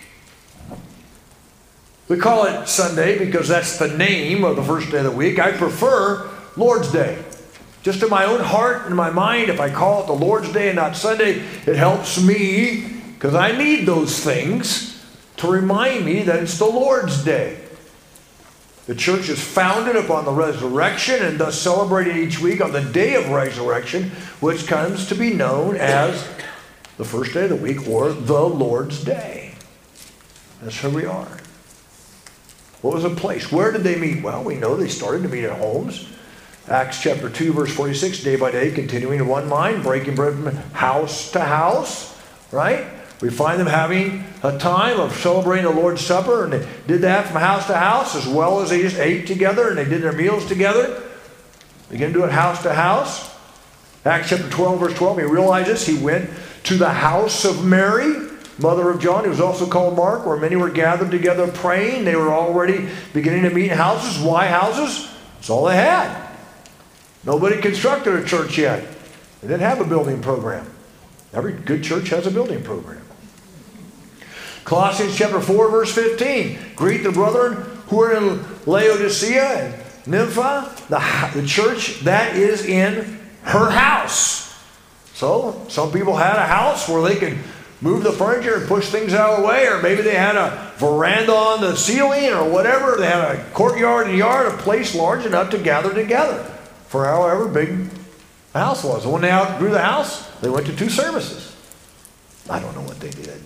[SPEAKER 1] We call it Sunday because that's the name of the first day of the week. I prefer Lord's Day. Just in my own heart and my mind, if I call it the Lord's Day and not Sunday, it helps me because I need those things to remind me that it's the Lord's Day. The church is founded upon the resurrection and thus celebrated each week on the day of resurrection, which comes to be known as the first day of the week or the Lord's Day. That's who we are. What was the place? Where did they meet? Well, we know they started to meet at homes. Acts chapter two, verse forty-six, day by day, continuing in one mind, breaking bread from house to house, right? We find them having a time of celebrating the Lord's Supper, and they did that from house to house, as well as they just ate together, and they did their meals together. They began to do it house to house. Acts chapter twelve, verse twelve, he realizes he went to the house of Mary, mother of John, who was also called Mark, where many were gathered together praying. They were already beginning to meet in houses. Why houses? That's all they had. Nobody constructed a church yet. They didn't have a building program. Every good church has a building program. Colossians chapter four, verse fifteen. Greet the brethren who are in Laodicea and Nympha, the, the church that is in her house. So, some people had a house where they could move the furniture and push things out of the way, or maybe they had a veranda on the ceiling or whatever. They had a courtyard and yard, a place large enough to gather together for however big the house was. And when they outgrew the house, they went to two services. I don't know what they did.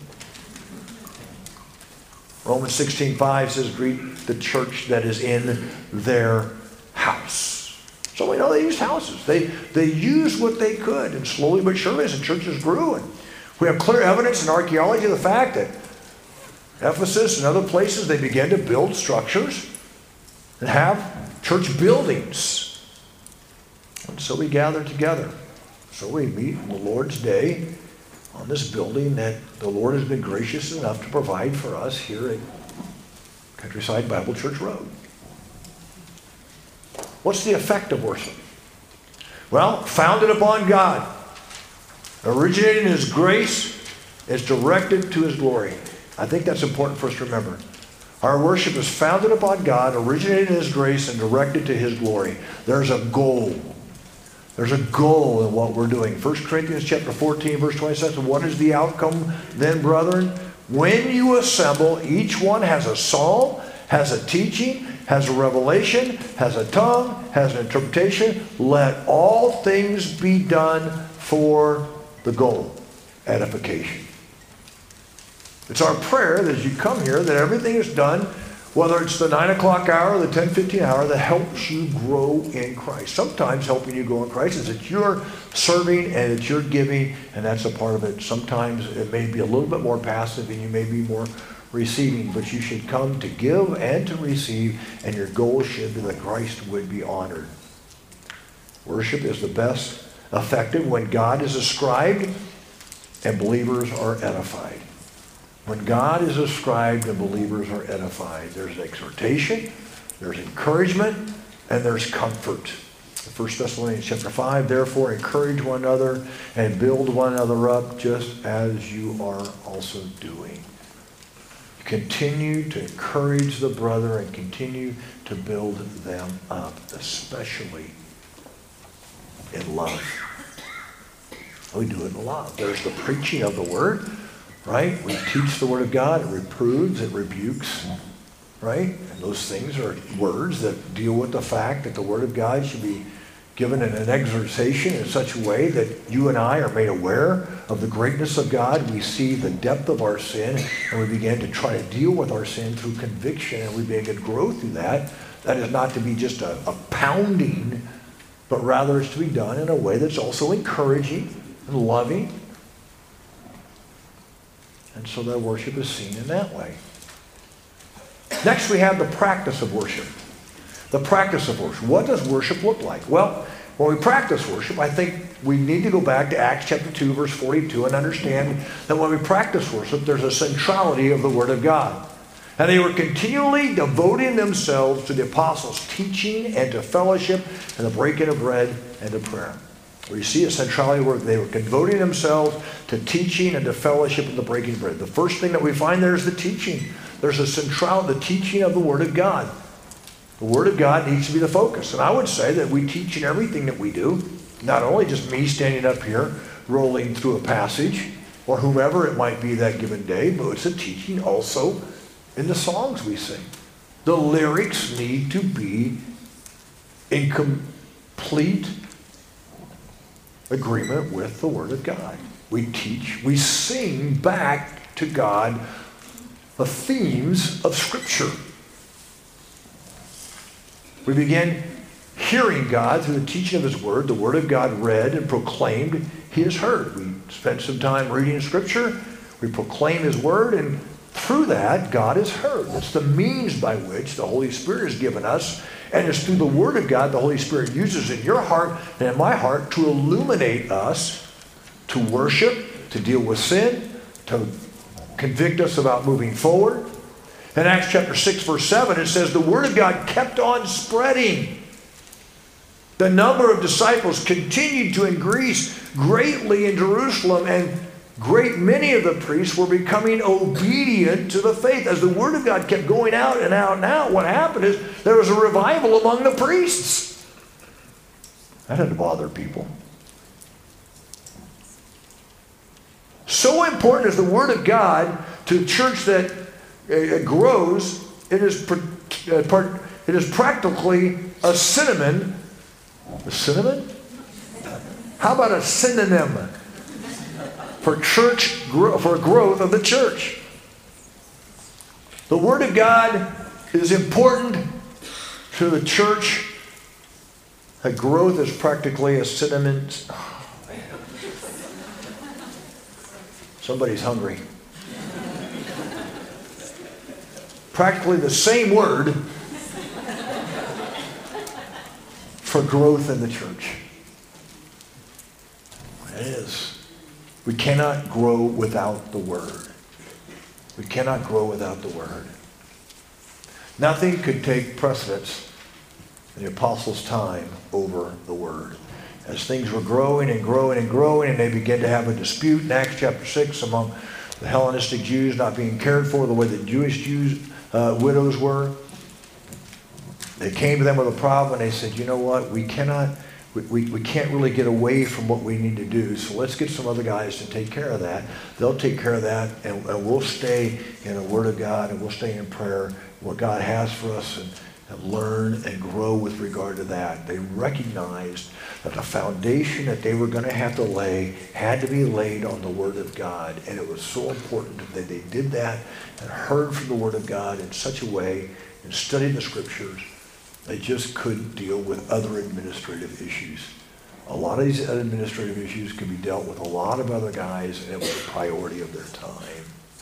[SPEAKER 1] Romans sixteen five says, greet the church that is in their house. So we know they used houses. They, they used what they could. And slowly but surely as the churches grew. And we have clear evidence in archaeology of the fact that Ephesus and other places, they began to build structures and have church buildings. And so we gather together. So we meet on the Lord's Day on this building that the Lord has been gracious enough to provide for us here at Countryside Bible Church Road. What's the effect of worship? Well, founded upon God, originating in His grace, is directed to His glory. I think that's important for us to remember. Our worship is founded upon God, originated in His grace, and directed to His glory. There's a goal. There's a goal in what we're doing. First Corinthians chapter fourteen, verse twenty-seven. What is the outcome then, brethren? When you assemble, each one has a psalm, has a teaching, has a revelation, has a tongue, has an interpretation. Let all things be done for the goal, edification. It's our prayer that as you come here, that everything is done, whether it's the nine o'clock hour or the ten fifteen hour, that helps you grow in Christ. Sometimes helping you grow in Christ is that you're serving and that you're giving, and that's a part of it. Sometimes it may be a little bit more passive and you may be more receiving, but you should come to give and to receive, and your goal should be that Christ would be honored. Worship is the best effective when God is ascribed and believers are edified. When God is ascribed and believers are edified, there's exhortation, there's encouragement, and there's comfort. First Thessalonians chapter five, therefore encourage one another and build one another up just as you are also doing. Continue to encourage the brother and continue to build them up, especially in love. We do it in love. There's the preaching of the word, right? We teach the word of God. It reproves, it rebukes, right? And those things are words that deal with the fact that the word of God should be given in an exhortation in such a way that you and I are made aware of the greatness of God. We see the depth of our sin, and we begin to try to deal with our sin through conviction, and we begin to grow through that. That is not to be just a, a pounding, but rather it's to be done in a way that's also encouraging and loving. And so that worship is seen in that way. Next, we have the practice of worship. The practice of worship. What does worship look like? Well, when we practice worship, I think we need to go back to Acts chapter two, verse forty-two, and understand that when we practice worship, there's a centrality of the Word of God. And they were continually devoting themselves to the apostles' teaching and to fellowship and the breaking of bread and to prayer. We see a centrality where they were devoting themselves to teaching and to fellowship and the breaking of bread. The first thing that we find there is the teaching. There's a centrality, the teaching of the Word of God. The Word of God needs to be the focus. And I would say that we teach in everything that we do. Not only just me standing up here rolling through a passage or whomever it might be that given day, but it's a teaching also in the songs we sing. The lyrics need to be in complete agreement with the Word of God. We teach, we sing back to God the themes of Scripture. We begin hearing God through the teaching of His Word. The Word of God read and proclaimed, He is heard. We spend some time reading Scripture. We proclaim His Word, and through that, God is heard. It's the means by which the Holy Spirit is given us, and it's through the Word of God the Holy Spirit uses in your heart and in my heart to illuminate us, to worship, to deal with sin, to convict us about moving forward. In Acts chapter six, verse seven, it says, the Word of God kept on spreading. The number of disciples continued to increase greatly in Jerusalem, and great many of the priests were becoming obedient to the faith. As the Word of God kept going out and out and out, what happened is there was a revival among the priests. That didn't bother people. So important is the Word of God to a church that it grows. It is, it is practically a synonym. A synonym? How about a synonym for church, for growth of the church? The Word of God is important to the church. That growth is practically a synonym. Oh, man. Somebody's hungry. Practically the same word for growth in the church. It is. We cannot grow without the Word. We cannot grow without the Word. Nothing could take precedence in the apostles' time over the Word. As things were growing and growing and growing, and they began to have a dispute in Acts chapter six among the Hellenistic Jews not being cared for the way that Jewish Jews, uh, widows were. They came to them with a problem and they said, you know what, we cannot, we, we, we can't really get away from what we need to do, so let's get some other guys to take care of that. They'll take care of that, and, and we'll stay in the Word of God, and we'll stay in prayer, what God has for us, and, and learn and grow with regard to that. They recognized that the foundation that they were going to have to lay had to be laid on the Word of God, and it was so important that they did that and heard from the Word of God in such a way and studied the Scriptures. They just couldn't deal with other administrative issues. A lot of these administrative issues could be dealt with a lot of other guys, and it was a priority of their time.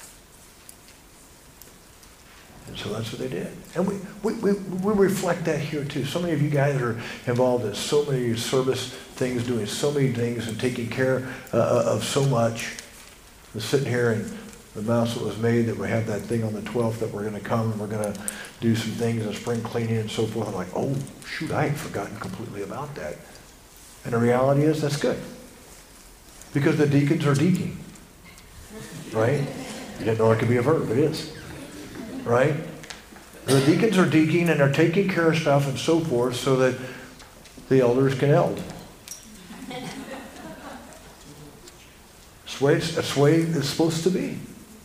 [SPEAKER 1] And so that's what they did. And we, we, we, we reflect that here too. So many of you guys are involved in so many service things, doing so many things and taking care uh, of so much. We're sitting here and the announcement was made that we have that thing on the twelfth that we're going to come and we're going to do some things and spring cleaning and so forth. I'm like, oh, shoot, I had forgotten completely about that. And the reality is that's good. Because the deacons are deaking. Right? You didn't know it could be a verb. It is. Right? The deacons are deaking and they're taking care of stuff and so forth so that the elders can eld. That's the way it's, that's the way it's supposed to be.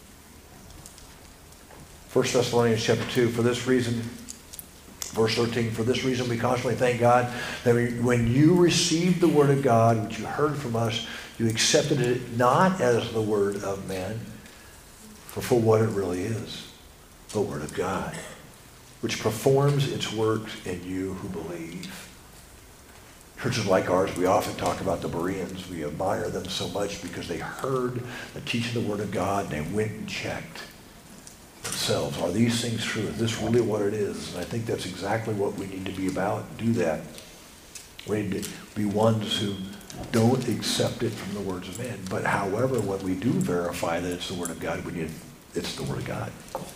[SPEAKER 1] First Thessalonians chapter two, for this reason, verse thirteen, for this reason we constantly thank God that we, when you received the word of God, which you heard from us, you accepted it not as the word of man, for for what it really is, the word of God, which performs its works in you who believe. Churches like ours, we often talk about the Bereans. We admire them so much because they heard the teaching of the word of God and they went and checked themselves. Are these things true? Is this really what it is? And I think that's exactly what we need to be about. Do that. We need to be ones who don't accept it from the words of man. But however, when we do verify that it's the word of God, we need it's the word of God.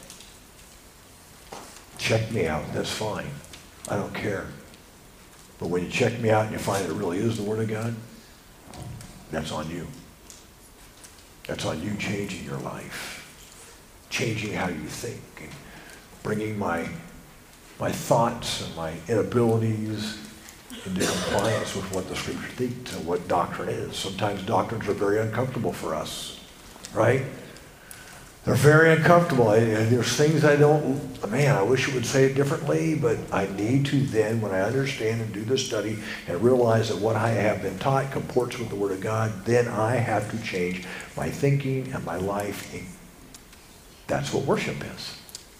[SPEAKER 1] Check me out. That's fine. I don't care. But when you check me out and you find it really is the word of God, that's on you. That's on you changing your life, changing how you think, and bringing my, my thoughts and my inabilities into compliance with what the Scripture thinks and what doctrine is. Sometimes doctrines are very uncomfortable for us, right? They're very uncomfortable. And there's things I don't, man, I wish it would say it differently, but I need to then, when I understand and do the study and realize that what I have been taught comports with the Word of God, then I have to change my thinking and my life. That's what worship is.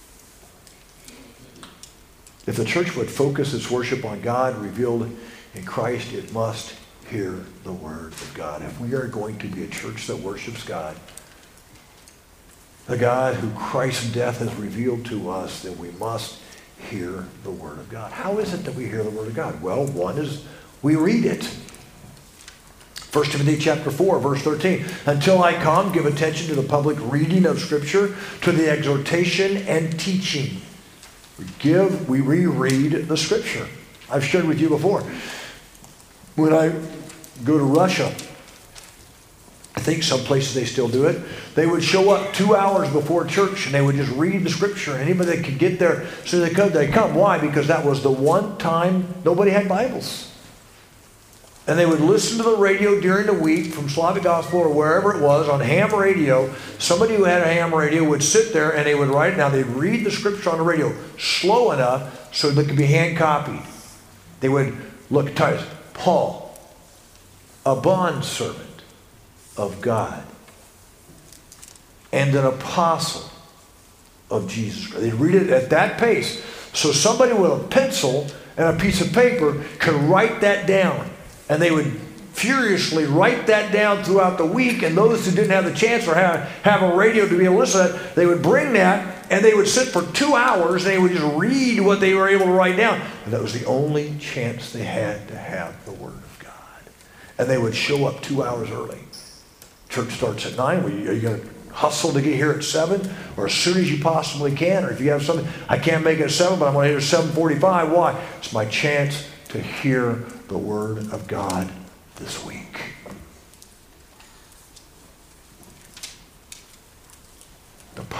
[SPEAKER 1] If the church would focus its worship on God revealed in Christ, it must hear the Word of God. If we are going to be a church that worships God, the God who Christ's death has revealed to us, then we must hear the Word of God. How is it that we hear the Word of God? Well, one is we read it. First Timothy chapter four, verse thirteen. Until I come, give attention to the public reading of Scripture, to the exhortation and teaching. We give, we reread the Scripture. I've shared with you before. When I go to Russia, I think some places they still do it. They would show up two hours before church and they would just read the Scripture. Anybody that could get there, so they could, they come. Why? Because that was the one time nobody had Bibles. And they would listen to the radio during the week from Slavic Gospel or wherever it was on ham radio. Somebody who had a ham radio would sit there and they would write it down. They'd read the Scripture on the radio slow enough so that it could be hand copied. They would look at titles. Paul, a bondservant of God and an apostle of Jesus Christ. They'd read it at that pace. So somebody with a pencil and a piece of paper could write that down. And they would furiously write that down throughout the week. And those who didn't have the chance or have, have a radio to be able to listen to it, they would bring that and they would sit for two hours and they would just read what they were able to write down. And that was the only chance they had to have the Word of God. And they would show up two hours early. Church starts at nine. Are you going to hustle to get here at seven? Or as soon as you possibly can? Or if you have something, I can't make it at seven, but I'm going to hit at seven forty-five. Why? It's my chance to hear the Word of God this week.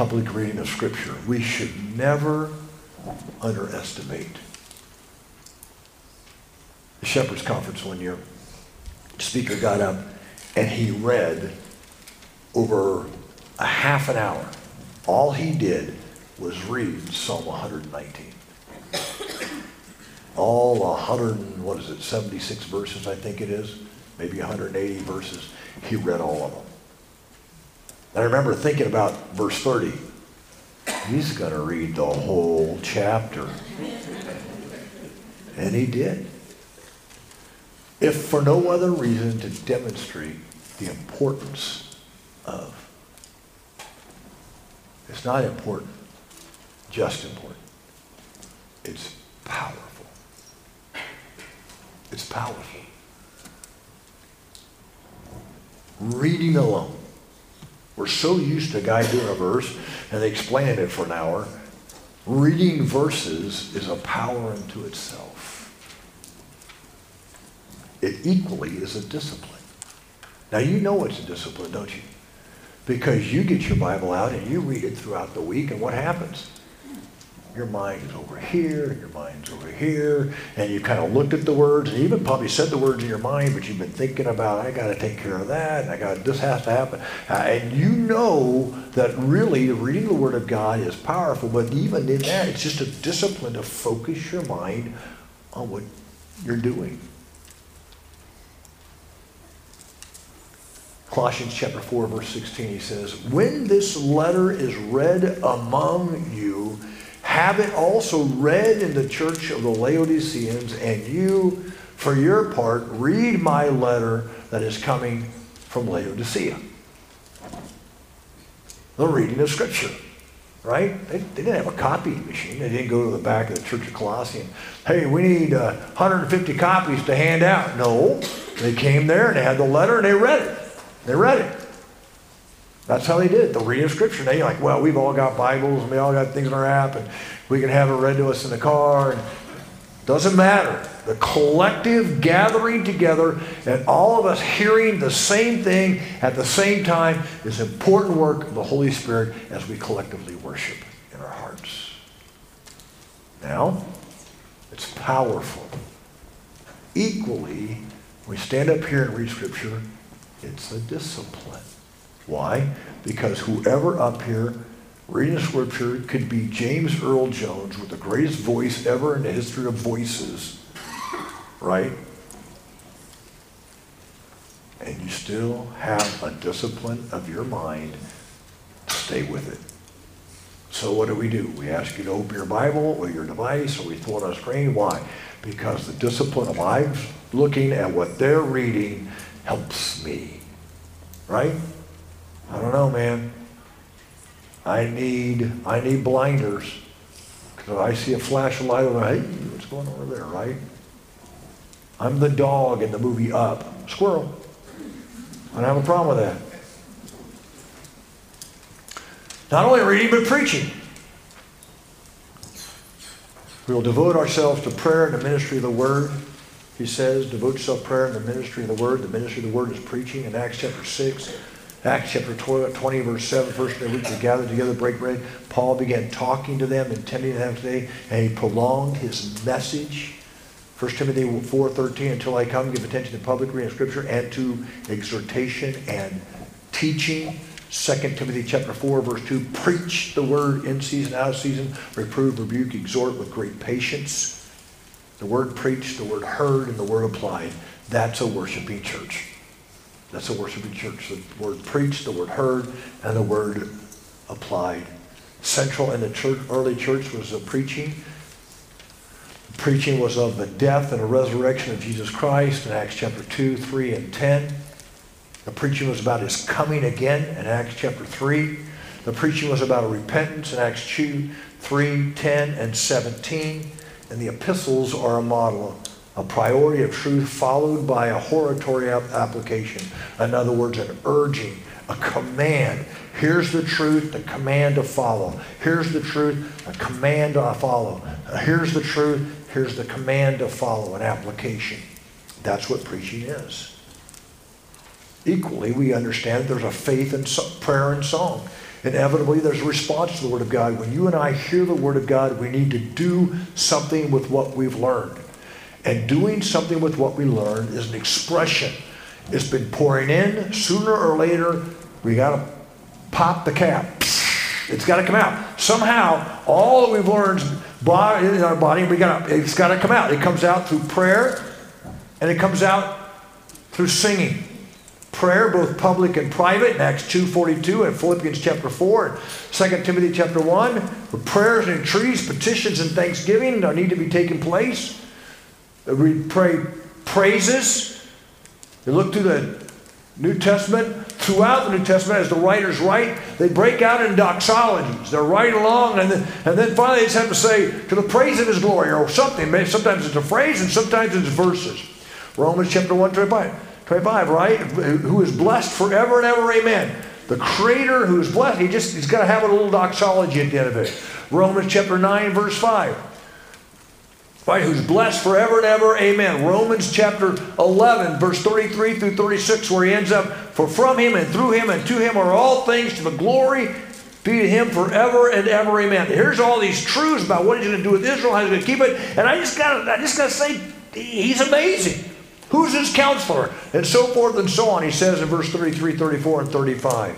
[SPEAKER 1] public reading of Scripture. We should never underestimate. The Shepherd's Conference one year, the speaker got up and he read over a half an hour. All he did was read Psalm one hundred nineteen. All one hundred, what is it, seventy-six verses, I think it is, maybe one hundred eighty verses. He read all of them. And I remember thinking about verse thirty. He's going to read the whole chapter. And he did. If for no other reason to demonstrate the importance of. It's not important, just important. It's powerful. It's powerful. Reading alone. We're so used to a guy doing a verse and they explaining it for an hour. Reading verses is a power unto itself. It equally is a discipline. Now you know it's a discipline, don't you? Because you get your Bible out and you read it throughout the week, and what happens? Your mind is over here, and your mind's over here, and you kind of looked at the words, and even probably said the words in your mind, but you've been thinking about, I got to take care of that, and I got this has to happen. Uh, and you know that really reading the Word of God is powerful, but even in that, it's just a discipline to focus your mind on what you're doing. Colossians chapter four, verse sixteen, he says, when this letter is read among you, have it also read in the church of the Laodiceans, and you, for your part, read my letter that is coming from Laodicea. The reading of Scripture, right? They, they didn't have a copying machine. They didn't go to the back of the church of Colossae. Hey, we need uh, one hundred fifty copies to hand out. No, they came there and they had the letter and they read it. They read it. That's how they did it, the reading of Scripture. Now you're like, well, we've all got Bibles and we all got things in our app and we can have it read to us in the car. And doesn't matter. The collective gathering together and all of us hearing the same thing at the same time is important work of the Holy Spirit as we collectively worship in our hearts. Now, it's powerful. Equally, when we stand up here and read Scripture, it's a discipline. Why? Because whoever up here reading Scripture could be James Earl Jones with the greatest voice ever in the history of voices, right? And you still have a discipline of your mind to stay with it. So what do we do? We ask you to open your Bible or your device, or we throw it on a screen. Why? Because the discipline of I'm looking at what they're reading helps me, right? I don't know, man. I need I need blinders. Because I see a flash of light over, hey, what's going on over there, right? I'm the dog in the movie Up. Squirrel. I don't have a problem with that. Not only reading, but preaching. We will devote ourselves to prayer and the ministry of the Word. He says, devote yourself to prayer and the ministry of the Word. The ministry of the Word is preaching in Acts chapter six. Acts chapter twenty, verse seven, first day of the week, they gathered together, break bread. Paul began talking to them, intending to them today, and he prolonged his message. First Timothy four thirteen, until I come, give attention to public reading of Scripture and to exhortation and teaching. Second Timothy chapter four, verse two, preach the word in season, out of season, reprove, rebuke, exhort with great patience. The word preached, the word heard, and the word applied. That's a worshiping church. That's a worshiping church. The word preached, the word heard, and the word applied. Central in the church, early church was the preaching. The preaching was of the death and the resurrection of Jesus Christ in Acts chapter two, three, and ten. The preaching was about his coming again in Acts chapter three. The preaching was about a repentance in Acts two, three, ten, and seventeen. And the epistles are a model, a priority of truth followed by a hortatory application. In other words, an urging, a command. Here's the truth, the command to follow. Here's the truth, a command to follow. Here's the truth, here's the command to follow, an application. That's what preaching is. Equally, we understand there's a faith in prayer and song. Inevitably, there's a response to the Word of God. When you and I hear the Word of God, we need to do something with what we've learned. And doing something with what we learned is an expression. It's been pouring in. Sooner or later, we got to pop the cap. It's got to come out. Somehow, all that we've learned in our body, we got to, it's got to come out. It comes out through prayer, and it comes out through singing. Prayer, both public and private, in Acts two forty-two and Philippians chapter four and Second Timothy chapter one. With prayers and entreaties, petitions and thanksgiving that need to be taking place. We pray praises. You look through the New Testament. Throughout the New Testament, as the writers write, they break out in doxologies. They're right along, and then, and then finally they just have to say, to the praise of His glory, or something. Sometimes it's a phrase, and sometimes it's verses. Romans chapter one, twenty-five, twenty-five, right? Who is blessed forever and ever, amen. The Creator who is blessed, he just, he's got to have a little doxology at the end of it. Romans chapter nine, verse five. Right, who's blessed forever and ever, amen. Romans chapter eleven, verse thirty-three through thirty-six, where he ends up, for from Him and through Him and to Him are all things, to the glory be to Him forever and ever, amen. Here's all these truths about what He's going to do with Israel, how He's going to keep it, and I just got I just got to say, He's amazing. Who's His counselor? And so forth and so on, he says in verse thirty-three, thirty-four, and thirty-five.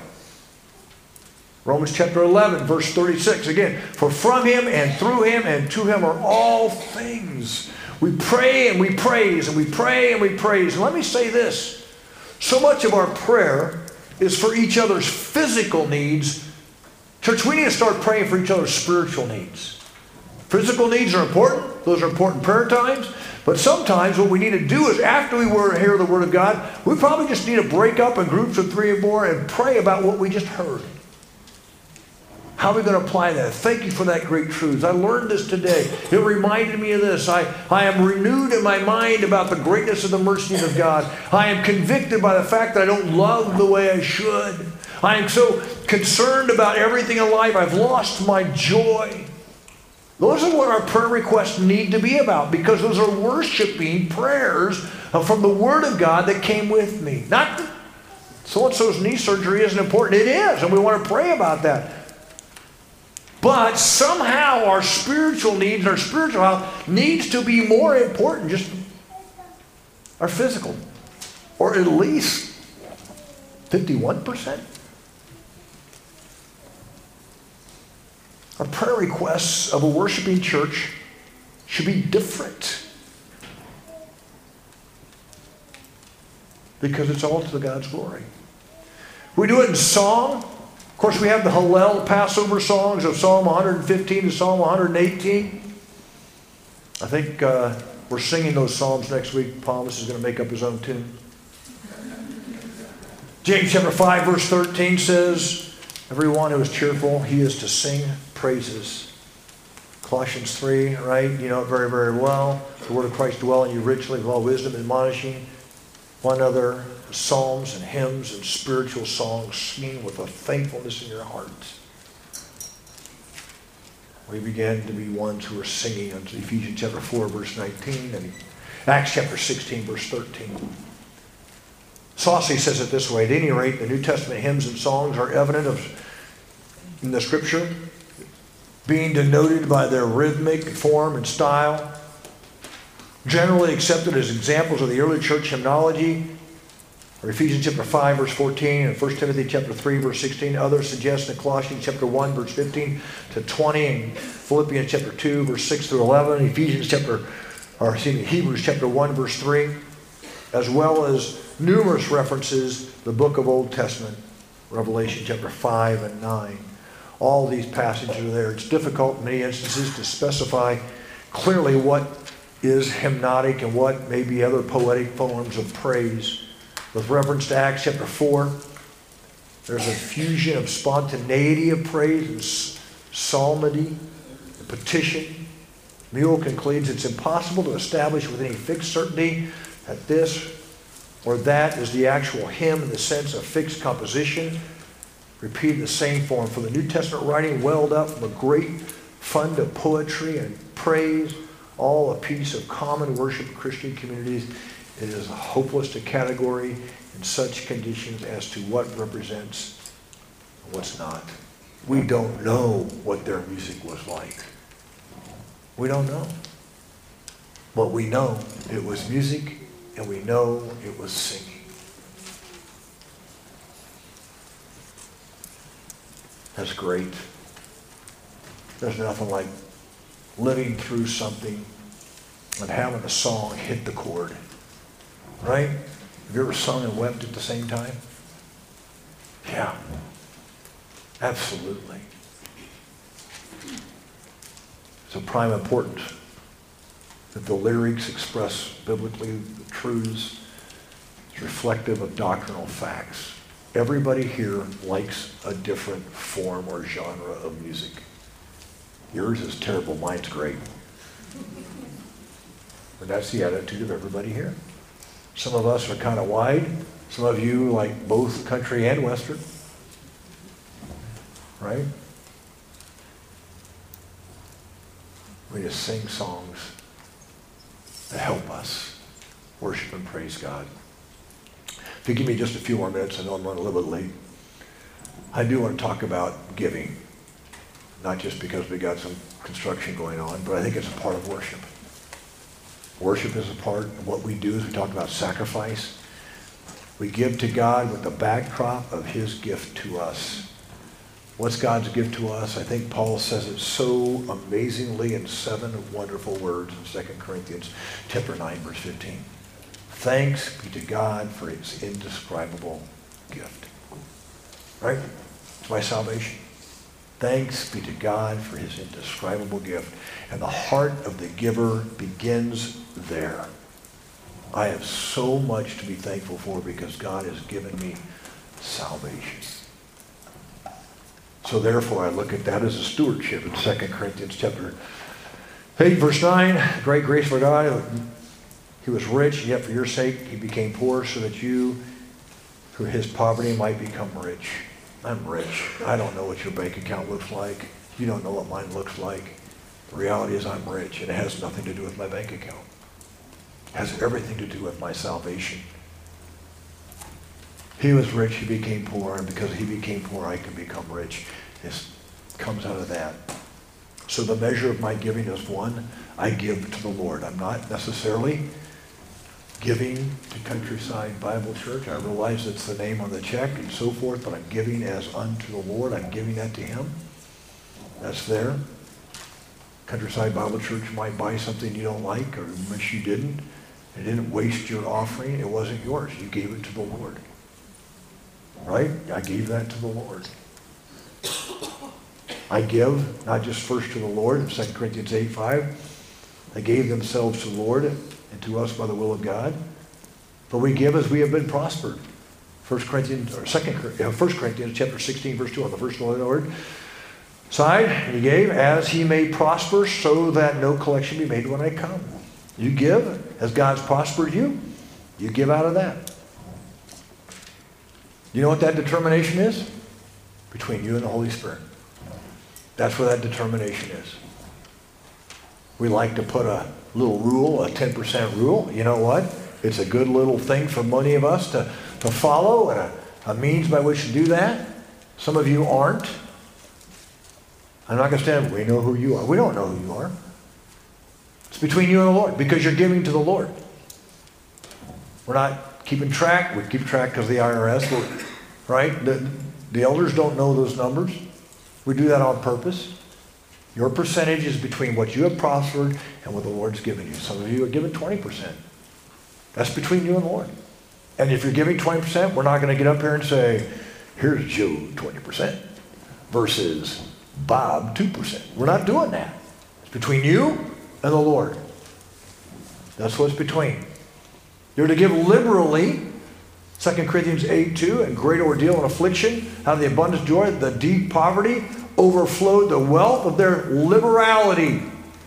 [SPEAKER 1] Romans chapter eleven, verse thirty-six, again, for from Him and through Him and to Him are all things. We pray and we praise and we pray and we praise. And let me say this, so much of our prayer is for each other's physical needs. Church, we need to start praying for each other's spiritual needs. Physical needs are important. Those are important prayer times. But sometimes what we need to do is, after we hear the Word of God, we probably just need to break up in groups of three or more and pray about what we just heard. How are we going to apply that? Thank you for that great truth. I learned this today. It reminded me of this. I, I am renewed in my mind about the greatness of the mercy of God. I am convicted by the fact that I don't love the way I should. I am so concerned about everything in life. I've lost my joy. Those are what our prayer requests need to be about, because those are worshiping prayers from the Word of God that came with me. Not that so-and-so's knee surgery isn't important. It is, and we want to pray about that. But somehow our spiritual needs, our spiritual health needs to be more important just our physical. Or at least fifty-one percent. Our prayer requests of a worshiping church should be different. Because it's all to God's glory. We do it in song. Of course, we have the Hallel Passover songs of Psalm one fifteen to Psalm one eighteen. I think uh, we're singing those psalms next week. Thomas is going to make up his own tune. James chapter five, verse thirteen says, everyone who is cheerful, he is to sing praises. Colossians three, right? You know it very, very well. The word of Christ dwell in you richly with all wisdom, admonishing one another, psalms and hymns and spiritual songs, singing with a thankfulness in your hearts. We began to be ones who are singing unto Ephesians chapter four, verse nineteen, and Acts chapter sixteen, verse thirteen. Saucy says it this way: at any rate, the New Testament hymns and songs are evident of, in the Scripture, being denoted by their rhythmic form and style, generally accepted as examples of the early church hymnology, or Ephesians chapter five, verse fourteen, and First Timothy chapter three, verse sixteen. Others suggest in Colossians chapter one, verse fifteen to twenty, and Philippians chapter two, verse six through eleven, Ephesians chapter, or excuse me, Hebrews chapter one, verse three, as well as numerous references to the book of Old Testament, Revelation chapter five and nine. All these passages are there. It's difficult in many instances to specify clearly what is hymnotic and what may be other poetic forms of praise. With reference to Acts chapter four, there's a fusion of spontaneity of praise and psalmody, and petition. Mule concludes it's impossible to establish with any fixed certainty that this or that is the actual hymn in the sense of fixed composition, repeated in the same form. For the New Testament writing welled up from a great fund of poetry and praise, all a piece of common worship of Christian communities. It is hopeless to category in such conditions as to what represents and what's not. We don't know what their music was like. We don't know. But we know it was music, and we know it was singing. That's great. There's nothing like living through something and having a song hit the chord. Right? Have you ever sung and wept at the same time? Yeah. Absolutely. It's of prime importance that the lyrics express biblically the truths. It's reflective of doctrinal facts. Everybody here likes a different form or genre of music. Yours is terrible, mine's great. But that's the attitude of everybody here. Some of us are kind of wide. Some of you like both country and western. Right? We just sing songs that help us worship and praise God. If you give me just a few more minutes, I know I'm running a little bit late. I do want to talk about giving. Not just because we got some construction going on, but I think it's a part of worship. Worship is a part of what we do as we talk about sacrifice. We give to God with the backdrop of his gift to us. What's God's gift to us? I think Paul says it so amazingly in seven wonderful words in Second Corinthians chapter nine, verse fifteen. Thanks be to God for his indescribable gift. Right? It's my salvation. Thanks be to God for his indescribable gift. And the heart of the giver begins there. I have so much to be thankful for because God has given me salvation. So therefore, I look at that as a stewardship in Second Corinthians chapter eight, verse nine. Great grace for God. He was rich, and yet for your sake he became poor, so that you, through his poverty, might become rich. I'm rich. I don't know what your bank account looks like. You don't know what mine looks like. The reality is I'm rich, and it has nothing to do with my bank account. It has everything to do with my salvation. He was rich, he became poor, and because he became poor, I can become rich. This comes out of that. So the measure of my giving is one, I give to the Lord. I'm not necessarily giving to Countryside Bible Church. I realize it's the name on the check and so forth, but I'm giving as unto the Lord. I'm giving that to him. That's there. Countryside Bible Church might buy something you don't like or wish you didn't. It didn't waste your offering. It wasn't yours. You gave it to the Lord. Right? I gave that to the Lord. I give, not just first to the Lord, in Second Corinthians eight five. They gave themselves to the Lord and to us by the will of God. But we give as we have been prospered. First Corinthians, or Second, First Corinthians chapter sixteen, verse two, on the first Lord side, he gave as he may prosper, so that no collection be made when I come. You give as God's prospered you. You give out of that. You know what that determination is? Between you and the Holy Spirit. That's where that determination is. We like to put a little rule, a ten percent rule. You know what? It's a good little thing for many of us to, to follow and a, a means by which to do that. Some of you aren't. I'm not going to stand, we know who you are. We don't know who you are. It's between you and the Lord because you're giving to the Lord. We're not keeping track. We keep track because of the I R S, right? The, the elders don't know those numbers. We do that on purpose. Your percentage is between what you have prospered and what the Lord's given you. Some of you are giving twenty percent. That's between you and the Lord. And if you're giving twenty percent, we're not going to get up here and say, here's Joe twenty percent versus Bob two percent. We're not doing that. It's between you and the Lord. That's what it's between. You're to give liberally, Second Corinthians eight two, and great ordeal and affliction, out of the abundance of joy, the deep poverty, overflowed the wealth of their liberality.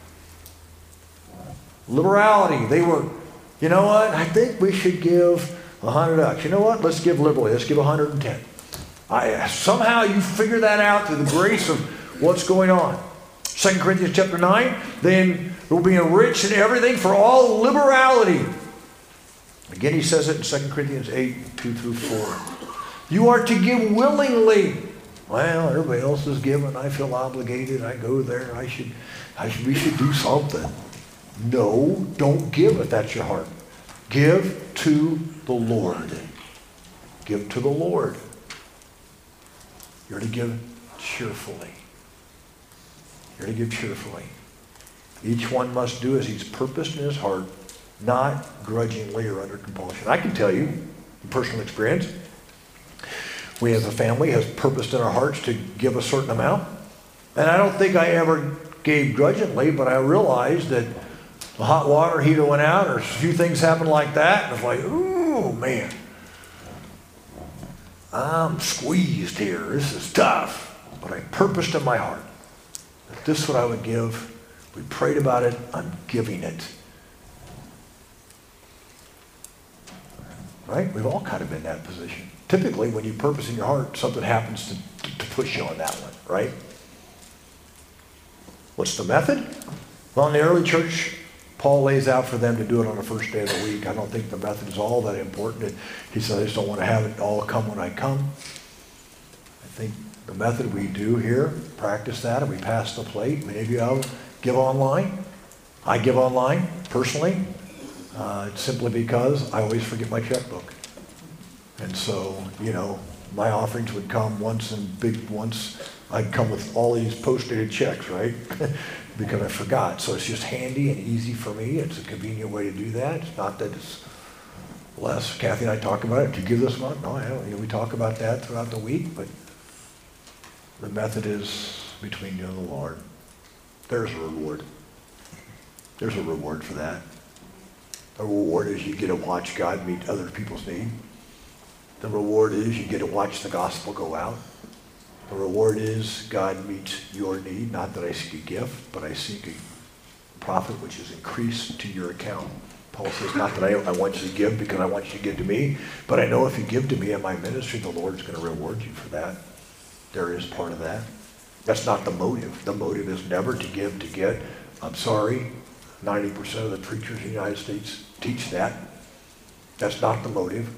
[SPEAKER 1] Liberality. They were, you know what, I think we should give a hundred bucks. You know what, let's give liberally. Let's give a hundred and ten. I, somehow you figure that out through the grace of what's going on. Second Corinthians chapter nine, then we'll be rich in everything for all liberality. Again, he says it in Second Corinthians eight, two through four. You are to give willingly. Well, everybody else is giving. I feel obligated. I go there. I should, I should, we should do something. No, don't give if that's your heart. Give to the Lord. Give to the Lord. You're to give cheerfully. You're to give cheerfully. Each one must do as he's purposed in his heart, not grudgingly or under compulsion. I can tell you, in personal experience, we as a family has purposed in our hearts to give a certain amount. And I don't think I ever gave grudgingly, but I realized that the hot water heater went out or a few things happened like that. And it's like, ooh, man, I'm squeezed here. This is tough. But I purposed in my heart that this is what I would give. We prayed about it. I'm giving it. Right? We've all kind of been in that position. Typically, when you purpose in your heart, something happens to, to, to push you on that one, right? What's the method? Well, in the early church, Paul lays out for them to do it on the first day of the week. I don't think the method is all that important. He said, I just don't want to have it all come when I come. I think the method we do here, practice that, and we pass the plate. Many of you have give online. I give online, personally. Uh, it's simply because I always forget my checkbook. And so, you know, my offerings would come once and big once. I'd come with all these post-dated checks, right? Because I forgot. So it's just handy and easy for me. It's a convenient way to do that. It's not that it's less. Kathy and I talk about it. Do you give this month? No, I don't. You know, we talk about that throughout the week, but the method is between you and the Lord. There's a reward. There's a reward for that. The reward is you get to watch God meet other people's need. The reward is you get to watch the gospel go out. The reward is God meets your need. Not that I seek a gift, but I seek a profit which is increased to your account. Paul says, not that I, I want you to give because I want you to give to me, but I know if you give to me in my ministry, the Lord's going to reward you for that. There is part of that. That's not the motive. The motive is never to give to get. I'm sorry, ninety percent of the preachers in the United States teach that. That's not the motive.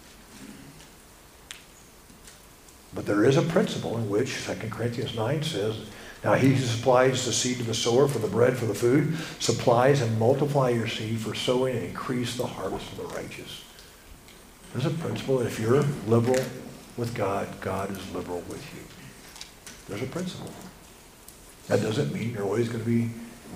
[SPEAKER 1] But there is a principle in which Second Corinthians nine says, now he who supplies the seed to the sower for the bread for the food, supplies and multiply your seed for sowing and increase the harvest of the righteous. There's a principle that if you're liberal with God, God is liberal with you. There's a principle. That doesn't mean you're always going to be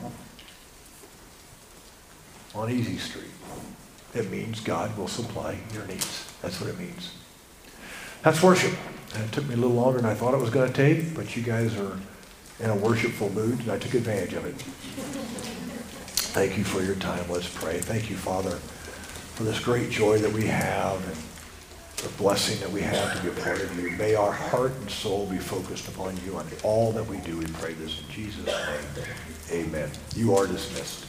[SPEAKER 1] on easy street. It means God will supply your needs. That's what it means. That's worship. And it took me a little longer than I thought it was going to take, but you guys are in a worshipful mood, and I took advantage of it. Thank you for your time. Let's pray. Thank you, Father, for this great joy that we have and the blessing that we have to be a part of you. May our heart and soul be focused upon you on all that we do. We pray this in Jesus' name. Amen. You are dismissed.